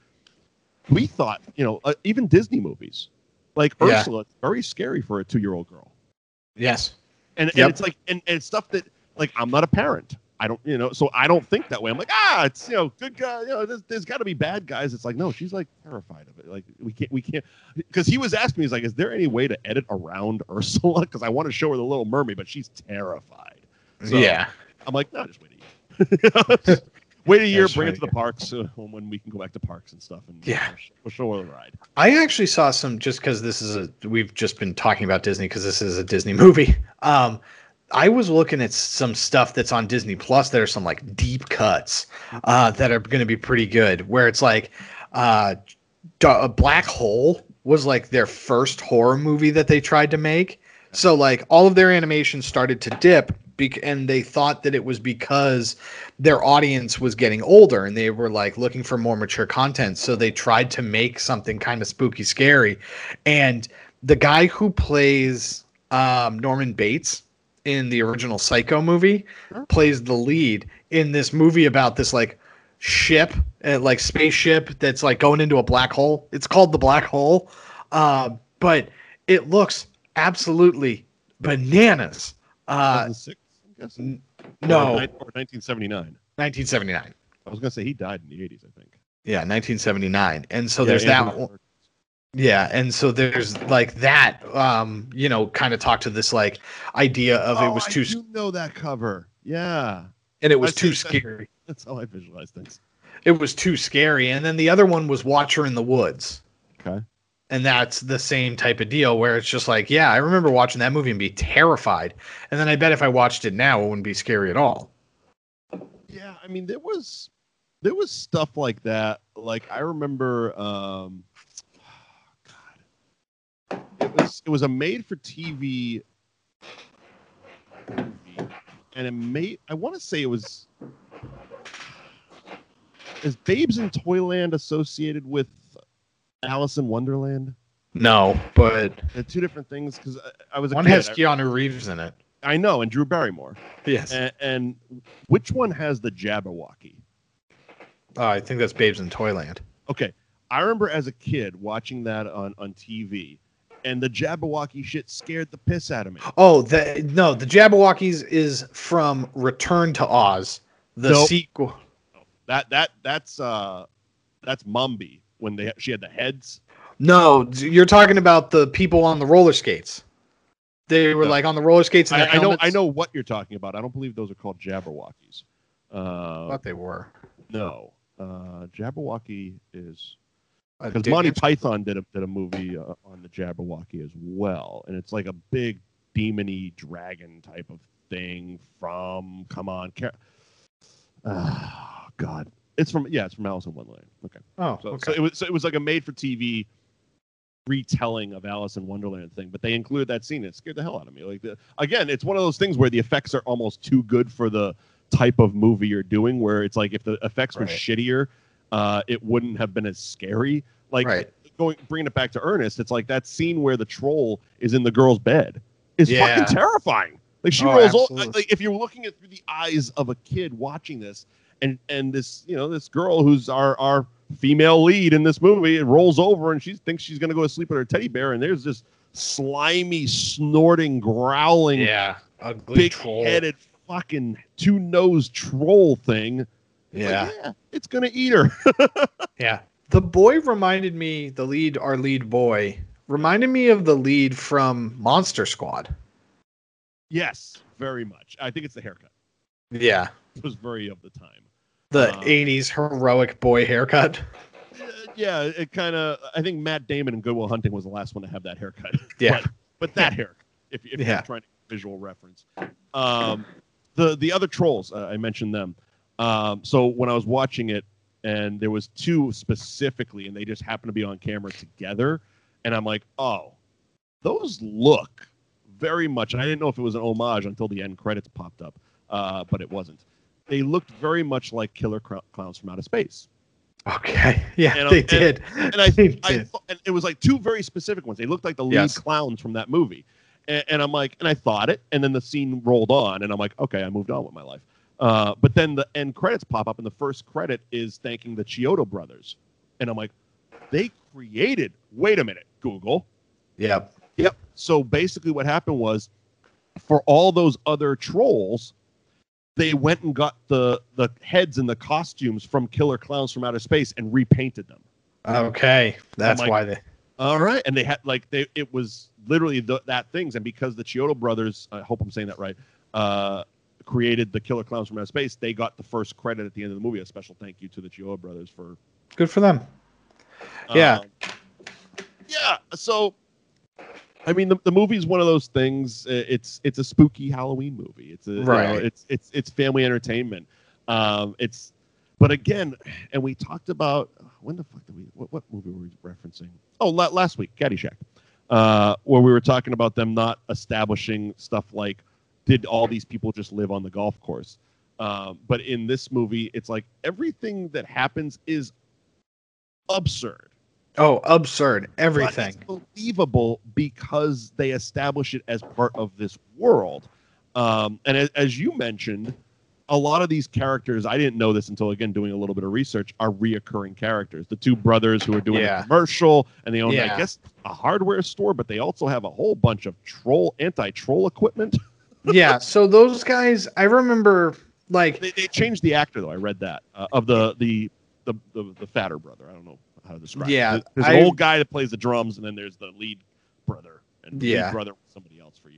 we thought, you know, uh, even Disney movies, like Yeah. Ursula, it's very scary for a two-year-old girl. Yes. And, and Yep. it's like, and, and it's stuff that, like, I'm not a parent. I don't, you know, so I don't think that way. I'm like, ah, it's, you know, good guy. You know, there's, there's got to be bad guys. It's like, no, she's like terrified of it. Like, we can't, we can't, because he was asking me, he's like, is there any way to edit around Ursula? Because I want to show her the Little Mermaid, but she's terrified. So yeah. I'm like, no, just wait a year. Just wait a year, Just bring wait it to a the parks uh, when we can go back to parks and stuff, and Yeah. we'll show her the ride. I actually saw some, just because this is a, we've just been talking about Disney because this is a Disney movie. Um, I was looking at some stuff that's on Disney Plus. There are some like deep cuts uh, that are going to be pretty good. Where it's like uh, D- a Black Hole was like their first horror movie that they tried to make. So like all of their animation started to dip, bec- and they thought that it was because their audience was getting older and they were like looking for more mature content. So they tried to make something kind of spooky, scary. And the guy who plays um, Norman Bates in the original Psycho movie plays the lead in this movie about this like ship, uh, like spaceship that's like going into a black hole. It's called The Black Hole. Uh, but it looks absolutely bananas. Uh, two thousand six, I'm guessing? no, Or, ni- or nineteen seventy-nine. nineteen seventy-nine. I was going to say he died in the eighties, I think. Yeah, nineteen seventy-nine. And so Yeah, there's that Anthony one. Yeah, and so there's like that, um, you know, kind of talk to this like idea of it was Oh, too, I do know that cover. Yeah. and it was I too see that. scary. That's how I visualize things. It was too scary. And then the other one was Watcher in the Woods. Okay. And that's the same type of deal where it's just like, yeah, I remember watching that movie and be terrified. And then I bet if I watched it now, it wouldn't be scary at all. Yeah, I mean, there was there was stuff like that. Like I remember, um, God, it was it was a made-for-T V movie, and it made. I want to say it was. Is Babes in Toyland associated with Alice in Wonderland? No, but They're two different things because I, I was a one kid. has Keanu Reeves in it. I, I know, and Drew Barrymore. Yes. And, and which one has the Jabberwocky? Oh, I think that's Babes in Toyland. Okay, I remember as a kid watching that on, on T V, and the Jabberwocky shit scared the piss out of me. Oh, the no, the Jabberwockies is from Return to Oz, the Nope. sequel. That that that's uh that's Mumby when they she had the heads. No, you're talking about the people on the roller skates. They were No. like on the roller skates. And I, their I know helmets. I know what you're talking about. I don't believe those are called Jabberwockies. I Uh, thought they were. no, uh, Jabberwocky is Uh, because Dan- Monty Python did a did a movie uh, on the Jabberwocky as well, and it's like a big demony dragon type of thing from come on, Car- oh God, it's from yeah, it's from Alice in Wonderland. Okay, Oh, so, okay. so it was so it was like a made for T V retelling of Alice in Wonderland thing, but they included that scene. It scared the hell out of me. Like the, again, it's one of those things where the effects are almost too good for the type of movie you're doing, where it's like if the effects were Right. shittier, uh, it wouldn't have been as scary. Like Right. going bringing it back to Ernest, it's like that scene where the troll is in the girl's bed is Yeah. fucking terrifying. Like she Oh, rolls o- absolutely. like if you're looking at through the eyes of a kid watching this, and and this you know this girl who's our our female lead in this movie, it rolls over and she thinks she's gonna go to sleep with her teddy bear, and there's this slimy, snorting, growling, Yeah. Ugly big-headed, fucking two-nosed troll thing. Like, Yeah. yeah, it's gonna eat her. Yeah. The boy reminded me, the lead, our lead boy, reminded me of the lead from Monster Squad. Yes, very much. I think it's the haircut. Yeah. It was very of the time. The Um, eighties heroic boy haircut. Uh, yeah, it kind of. I think Matt Damon in Good Will Hunting was the last one to have that haircut. Yeah. but, but that haircut, if, if Yeah. you're trying to visual reference. Um, the the other trolls, uh, I mentioned them. Um, so when I was watching it, and there was two specifically, and they just happened to be on camera together, and I'm like, oh, those look very much. And I didn't know if it was an homage until the end credits popped up, uh, but it wasn't. They looked very much like Killer Cl- Clowns from Outer Space. Okay. Yeah, And, they and- did. And I, They I did. thought, and it was like two very specific ones. They looked like the lead Yes. clowns from that movie. And, and I'm like, and I thought it, and then the scene rolled on, and I'm like, okay, I moved on with my life. Uh, but then the end credits pop up, and the first credit is thanking the Chiodo brothers. And I'm like, they created, wait a minute, Google. Yep. Yep. So basically what happened was, for all those other trolls, they went and got the the heads and the costumes from Killer Clowns from Outer Space and repainted them. Okay. That's like- why they. All right, and they had like they it was literally the, that things, and because the Chiodo brothers, I hope I'm saying that right, uh, created the Killer Clowns from Outer Space, they got the first credit at the end of the movie. A special thank you to the Chiodo brothers for. Good for them. Yeah. um, yeah. So, I mean, the, the movie is one of those things. uh, It's it's a spooky Halloween movie. It's a, you know, Right. it's it's it's family entertainment. Um, it's, but again, and we talked about when the fuck did we? What, what movie were we referencing? Oh, la- last week, Caddyshack, uh, where we were talking about them not establishing stuff like, did all these people just live on the golf course? Um, but in this movie, it's like everything that happens is absurd. Oh, absurd. Everything. But it's believable because they establish it as part of this world. Um, and as, as you mentioned, a lot of these characters, I didn't know this until, again, doing a little bit of research, are reoccurring characters. The two brothers who are doing Yeah. a commercial, and they own, Yeah. I guess, a hardware store, but they also have a whole bunch of troll, anti-troll equipment. Yeah. So those guys, I remember like they, they changed the actor, though. I read that, uh, of the, the, the, the, the fatter brother. I don't know how to describe Yeah, it. There's I- an old guy that plays the drums, and then there's the lead brother. And the Yeah. lead brother was somebody else for years.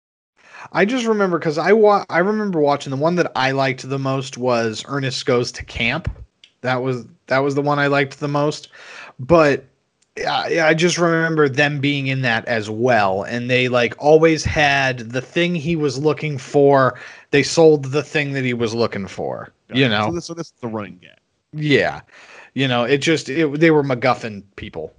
I just remember because I wa- I remember watching the one that I liked the most was Ernest Goes to Camp. That was that was the one I liked the most. But I, I just remember them being in that as well, and they like always had the thing he was looking for. They sold the thing that he was looking for. You know, So this, so this is the running gag. yeah. You know, it just it, they were MacGuffin people.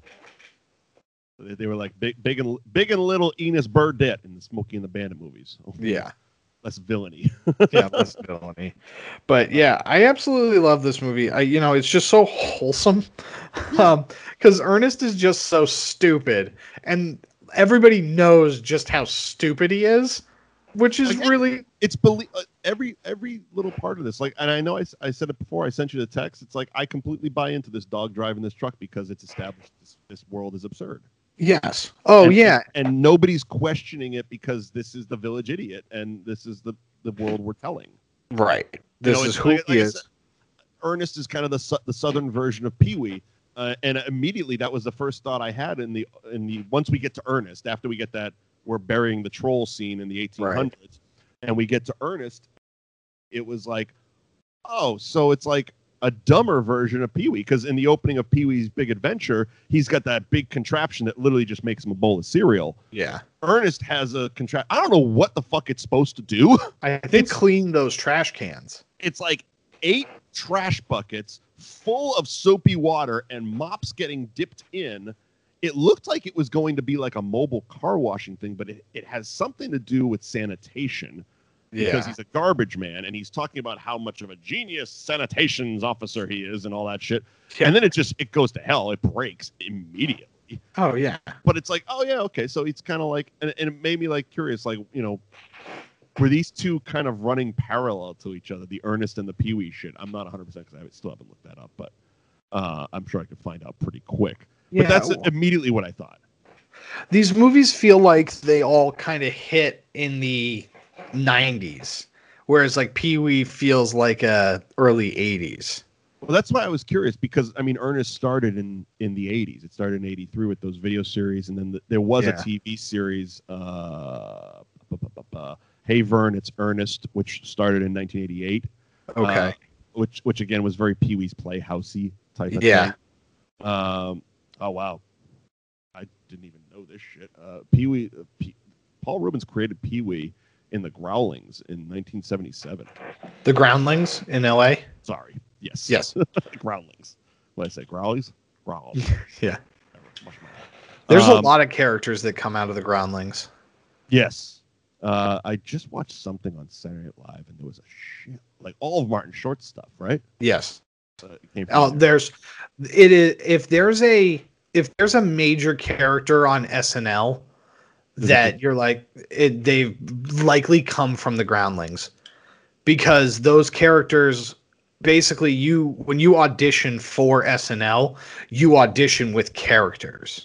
They, they were like big, big and big and little Enos Burdett in the Smokey and the Bandit movies. Oh, Yeah. less villainy. Yeah, that's villainy. But yeah, I absolutely love this movie. I, you know, it's just so wholesome. Um, because Ernest is just so stupid, and everybody knows just how stupid he is, which is Again, really It's belie- uh, every every little part of this. Like, and I know I, s- I said it before. I sent you the text. It's like I completely buy into this dog driving this truck because it's established this, this world is absurd. yes. Oh And- yeah, and nobody's questioning it because this is the village idiot and this is the the world we're telling. right. This You know, is it's who like- he like I is. said, Ernest is kind of the su- the southern version of Pee Wee, uh, and immediately that was the first thought I had in the in the once we get to Ernest, after we get that we're burying the troll scene in the eighteen hundreds, and we get to Ernest, it was like, oh, so it's like a dumber version of Pee Wee, because in the opening of Pee Wee's Big Adventure, he's got that big contraption that literally just makes him a bowl of cereal. Yeah. Ernest has a contract. I don't know what the fuck it's supposed to do. I think It's- clean those trash cans. It's like eight trash buckets full of soapy water and mops getting dipped in, it looked like it was going to be like a mobile car washing thing, but it, it has something to do with sanitation. Because Yeah. he's a garbage man, and he's talking about how much of a genius sanitations officer he is and all that shit. Yeah. And then it just, it goes to hell. It breaks immediately. Oh yeah. But it's like, oh yeah, okay. So it's kind of like, and, and it made me like curious, like, you know, were these two kind of running parallel to each other, the Ernest and the Pee Wee shit? I'm not one hundred percent because I still haven't looked that up, but uh, I'm sure I could find out pretty quick. Yeah, But that's well- immediately what I thought. These movies feel like they all kind of hit in the nineties, whereas like Pee Wee feels like uh early eighties. Well, that's why I was curious because I mean, Ernest started in in the eighties. It started in eighty-three with those video series, and then the, there was Yeah. a T V series, uh, bu- bu- bu- bu- Hey Vern, It's Ernest, which started in nineteen eighty-eight. Okay. uh, which which again was very Pee Wee's Playhousey type of Yeah. thing. Um. Oh wow, I didn't even know this shit. Uh, Pee Wee, uh, P- Paul Rubens created Pee Wee in the Growlings in nineteen seventy-seven. The Groundlings in L A. Sorry. Yes. Yes. Growlings. What did I say? Growlies? Growls. Yeah. There's Um, a lot of characters that come out of the Groundlings. Yes. Uh, I just watched something on Saturday Night Live, and there was a shit like all of Martin Short's stuff, right? Yes. Uh, it came from Oh, there. there's it is if there's a if there's a major character on S N L that you're like it, they've likely come from the Groundlings, because those characters basically you when you audition for S N L, you audition with characters.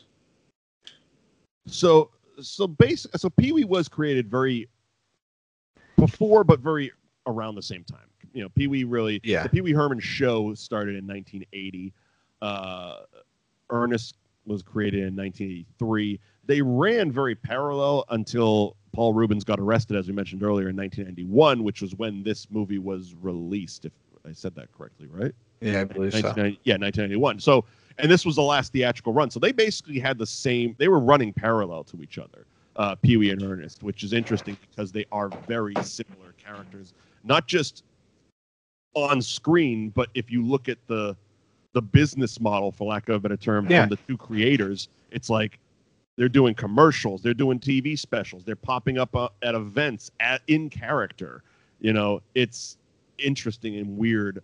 So so basic. So Pee Wee was created very before, but very around the same time. You know, Pee Wee really. Yeah. The Pee Wee Herman show started in nineteen eighty. Uh, Ernest was created in nineteen eighty-three. They ran very parallel until Paul Rubens got arrested, as we mentioned earlier, in nineteen ninety-one, which was when this movie was released. If I said that correctly, right? Yeah, I believe so. nineteen ninety Yeah, nineteen ninety-one. So, and this was the last theatrical run. So they basically had the same. They were running parallel to each other, uh, Pee Wee and Ernest, which is interesting because they are very similar characters, not just on screen, but if you look at the the business model, for lack of a better term, Yeah. from the two creators, it's like they're doing commercials, they're doing T V specials, they're popping up uh, at events at in character. You know, it's interesting and weird.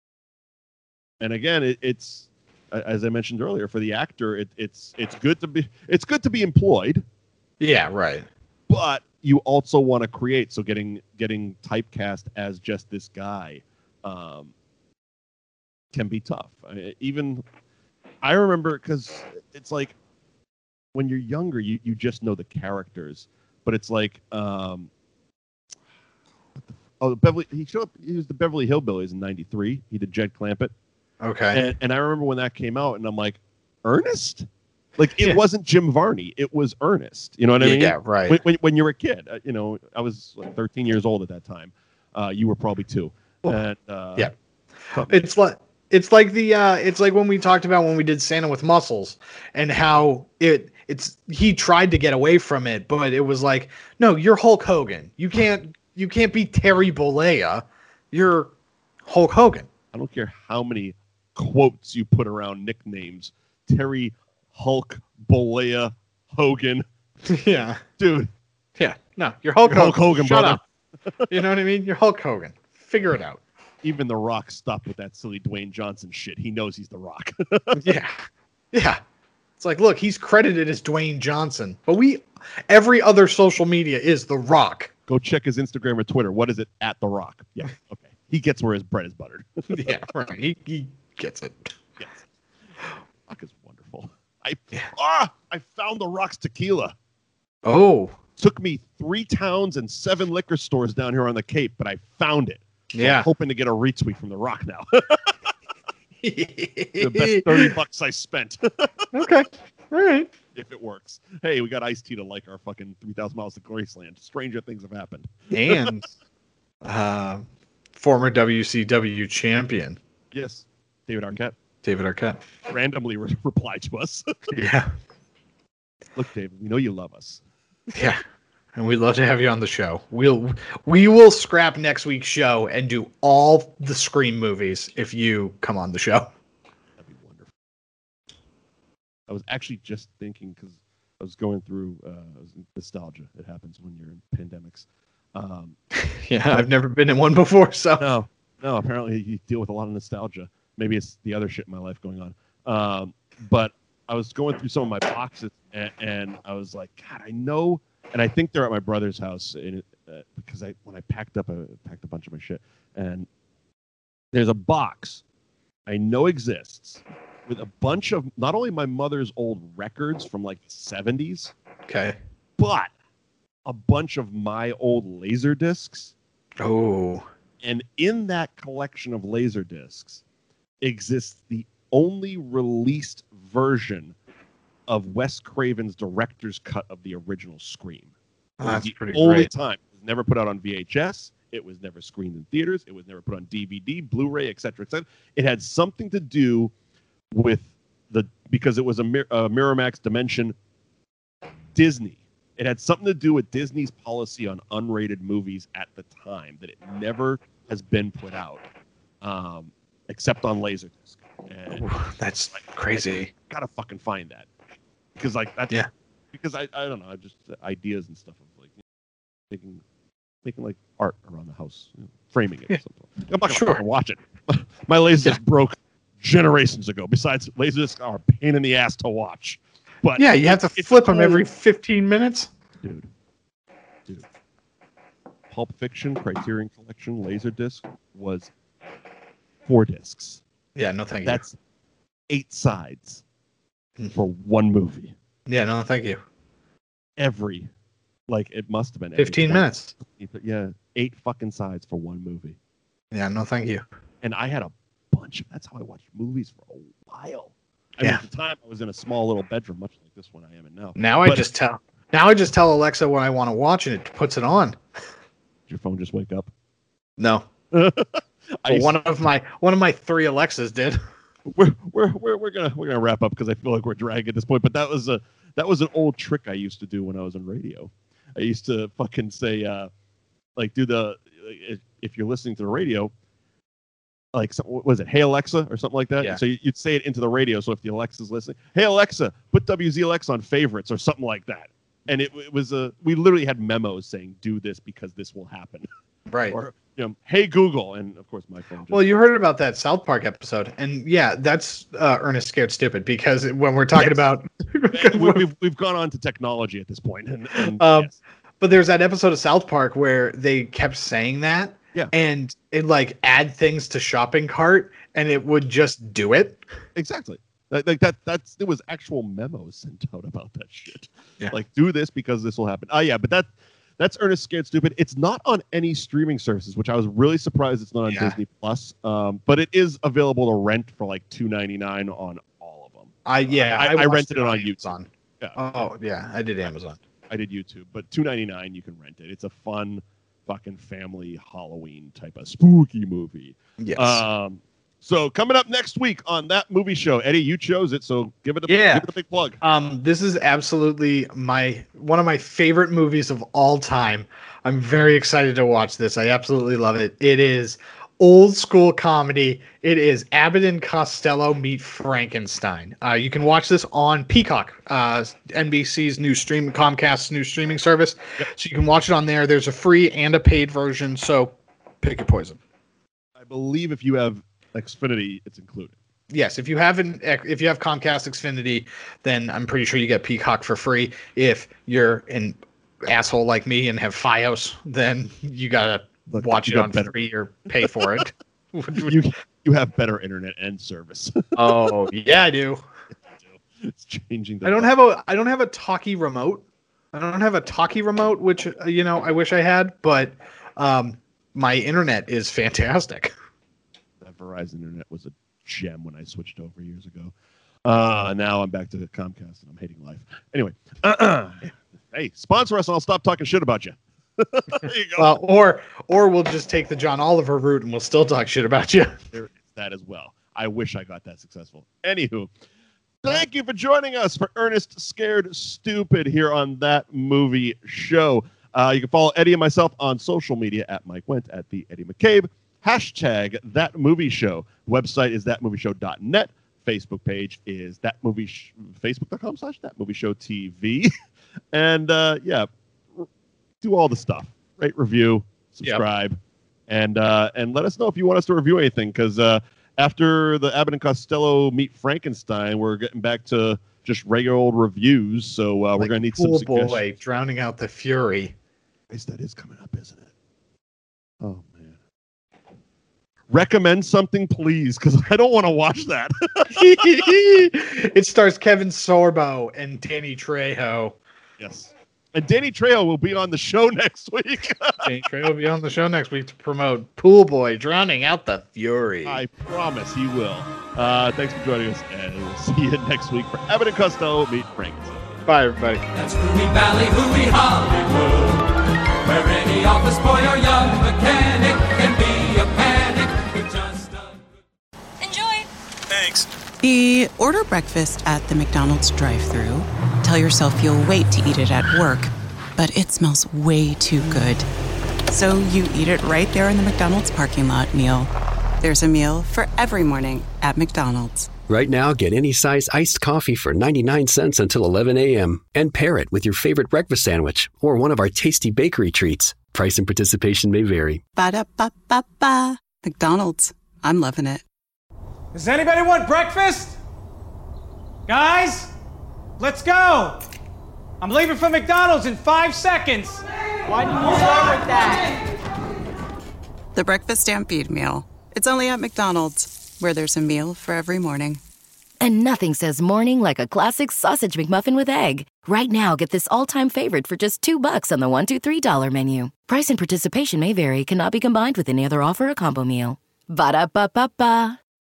And again, it, it's as I mentioned earlier, for the actor, it, it's it's good to be it's good to be employed, Yeah, right. but you also want to create. So getting getting typecast as just this guy um, can be tough. I, even I remember because it's like when you're younger, you, you just know the characters, but it's like um, what the, oh Beverly. He showed up. He was the Beverly Hillbillies in ninety-three. He did Jed Clampett. Okay. And, and I remember when that came out, and I'm like, Ernest? Like, it Yeah. wasn't Jim Varney. It was Ernest. You know what I mean? Yeah, right. When, when, when you're a kid, uh, you know, I was like thirteen years old at that time. Uh, you were probably two. Oh, And, uh, yeah. It's like it's like the uh, it's like when we talked about when we did Santa with Muscles and how it it's he tried to get away from it, but it was like, no, you're Hulk Hogan. You can't you can't be Terry Bollea. You're Hulk Hogan. I don't care how many quotes you put around nicknames. Terry, Hulk, Bollea, Hogan. Yeah. Dude, Yeah. No, you're Hulk You're Hogan. Hulk Hogan, Shut brother. up. You know what I mean? You're Hulk Hogan. Figure it out. even The Rock stopped with that silly Dwayne Johnson shit. He knows he's The Rock. Yeah. Yeah. It's like, look, he's credited as Dwayne Johnson, but we, every other social media is The Rock. Go check his Instagram or Twitter. What is it? At The Rock. Yeah. Okay. He gets where his bread is buttered. Yeah, right. He, he gets it. Yes. Rock is wonderful. I Yeah. ah, I found The Rock's tequila. Oh, Took me three towns and seven liquor stores down here on the Cape, but I found it. So yeah. I'm hoping to get a retweet from The Rock now. The best thirty bucks I spent. Okay. All right. If it works. Hey, we got Ice-T to like our fucking three thousand miles to Graceland. Stranger things have happened. And uh, former W C W champion, Yes. David Arquette David Arquette. randomly re- replied to us. Yeah. Look, David, we know you love us. Yeah. And we'd love to have you on the show. We'll we will scrap next week's show and do all the Scream movies if you come on the show. I was actually just thinking because I was going through uh, nostalgia. It happens when you're in pandemics. Um, yeah, I've never been in one before, so no, no. Apparently, you deal with a lot of nostalgia. Maybe it's the other shit in my life going on. Um, but I was going through some of my boxes, and, and I was like, God, I know. And I think they're at my brother's house in, uh, because I when I packed up, I packed a bunch of my shit, and there's a box I know exists with a bunch of not only my mother's old records from like the seventies, okay, but a bunch of my old laser discs. Oh, and in that collection of laser discs exists the only released version of Wes Craven's director's cut of the original Scream. oh that's the pretty only great. time. It was never put out on V H S. It was never screened in theaters. It was never put on D V D, Blu-ray, et cetera, et cetera. It had something to do with the because it was a Mir- uh, Miramax Dimension Disney. It had something to do with Disney's policy on unrated movies at the time that it never has been put out, um, except on Laserdisc. And Ooh, that's like, crazy. I gotta fucking find that because like that's Yeah. because I I don't know I just uh, ideas and stuff of like you know, making making like art around the house, you know, framing it. Yeah. Or something. I'm not gonna Sure. fucking watch it. My Laserdisc Yeah. broke generations ago. Besides, Laserdisc are a pain in the ass to watch. But Yeah, you have to it's flip them cool. every fifteen minutes. dude, dude. Pulp Fiction, Criterion Collection, Laserdisc was four discs. Yeah, no thank That's eight sides Hmm. for one movie. you. Yeah, no thank you. Every, like, it must have been every fifteen twenty minutes. Yeah, eight fucking sides for one movie. Yeah, no thank you. And I had a bunch of. That's how I watched movies for a while. I mean, Yeah. at the time, I was in a small little bedroom, much like this one I am in now. Now I But- just tell now I just tell Alexa when I want to watch and it puts it on. Did your phone just wake up? No. I But used- one of my one of my three Alexas did. we're, we're we're we're gonna we're gonna wrap up because I feel like we're dragging at this point. But that was a that was an old trick I used to do when I was on radio. I used to fucking say uh, like do the if, if you're listening to the radio, like some, what was it, Hey Alexa or something like that. Yeah. So you, you'd say it into the radio. So if the Alexa's listening, Hey Alexa, put W Z L X on favorites or something like that. And it, it was a we literally had memos saying do this because this will happen. Right. Or you know, Hey Google, and of course my phone. Just, Well, you heard about that South Park episode, and yeah, that's uh, Ernest Scared Stupid because when we're talking Yes. about, we, we've we've gone on to technology at this point, and, and Um, yes. but there's that episode of South Park where they kept saying that, Yeah. and it like add things to shopping cart, and it would just do it. exactly. Like, like that that's there was actual memos sent out about that shit. Yeah. Like do this because this will happen. Oh yeah, but that that's Ernest Scared Stupid. It's not on any streaming services, which I was really surprised it's not on Yeah. Disney Plus. Um, but it is available to rent for like two ninety-nine on all of them. I yeah, I- I watched rented it on YouTube. Amazon. Yeah. Oh yeah, I did Amazon. I did YouTube, but two ninety-nine you can rent it. It's a fun fucking family Halloween type of spooky movie. Yes. Um, so coming up next week on That Movie Show, Eddie, you chose it, so give it a Yeah. give it a big plug. Um, this is absolutely my one of my favorite movies of all time. I'm very excited to watch this. I absolutely love it. It is old school comedy. It is Abbott and Costello meet Frankenstein. Uh, you can watch this on Peacock, uh, N B C's new stream, Comcast's new streaming service. So you can watch it on there. There's a free and a paid version. So pick your poison. I believe if you have Xfinity, it's included. Yes, if you haven't, if you have Comcast Xfinity, then I'm pretty sure you get Peacock for free. If you're an asshole like me and have FiOS, then you gotta Look, watch you it got on better- free or pay for it. You you have better internet and service. Oh yeah, I do. It's changing. The I don't have a I don't have a talkie remote. I don't have a talkie remote, which uh, you know I wish I had, but um, my internet is fantastic. That Verizon internet was a gem when I switched over years ago. Uh, now I'm back to Comcast and I'm hating life. Anyway, hey, sponsor us and I'll stop talking shit about you. There you go. Well, or or we'll just take the John Oliver route and we'll still talk shit about you. There is that as well. I wish I got that successful. Anywho, thank you for joining us for Ernest Scared Stupid here on That Movie Show. Uh, you can follow Eddie and myself on social media at Mike Wendt, at the Eddie McCabe. Hashtag That Movie Show. Website is that movie show dot net. Facebook page is that movie sh- facebook.com slash that movie show TV. And uh, yeah, do all the stuff. Rate, review, subscribe, yep. and uh, and let us know if you want us to review anything. Because uh, after the Abbott and Costello meet Frankenstein, we're getting back to just regular old reviews. So uh, like we're going to need Pool some suggestions. Boy, Drowning Out the Fury. I guess that is coming up, isn't it? Oh, man. Recommend something, please, because I don't want to watch that. It stars Kevin Sorbo and Danny Trejo. Yes. And Danny Trejo will be on the show next week. Danny Trejo will be on the show next week to promote Pool Boy, Drowning Out the Fury. I promise he will. Uh, thanks for joining us, and we'll see you next week for Abbott and Costello Meet Frankenstein. Bye, everybody. That's Hooey Valley, Hooey Hollywood, where any office boy or young mechanic can be a panic with just a... Enjoy. Thanks. You order breakfast at the McDonald's drive-thru. Tell yourself you'll wait to eat it at work, but it smells way too good. So you eat it right there in the McDonald's parking lot meal. There's a meal for every morning at McDonald's. Right now, get any size iced coffee for ninety-nine cents until eleven a.m. and pair it with your favorite breakfast sandwich or one of our tasty bakery treats. Price and participation may vary. Ba-da-ba-ba-ba. McDonald's. I'm loving it. Does anybody want breakfast? Guys, let's go. I'm leaving for McDonald's in five seconds. Why did you start with that? The Breakfast Stampede Meal. It's only at McDonald's, where there's a meal for every morning. And nothing says morning like a classic sausage McMuffin with egg. Right now, get this all-time favorite for just two bucks on the one, two, three dollar menu. Price and participation may vary. Cannot be combined with any other offer or combo meal. Ba-da-ba-ba-ba.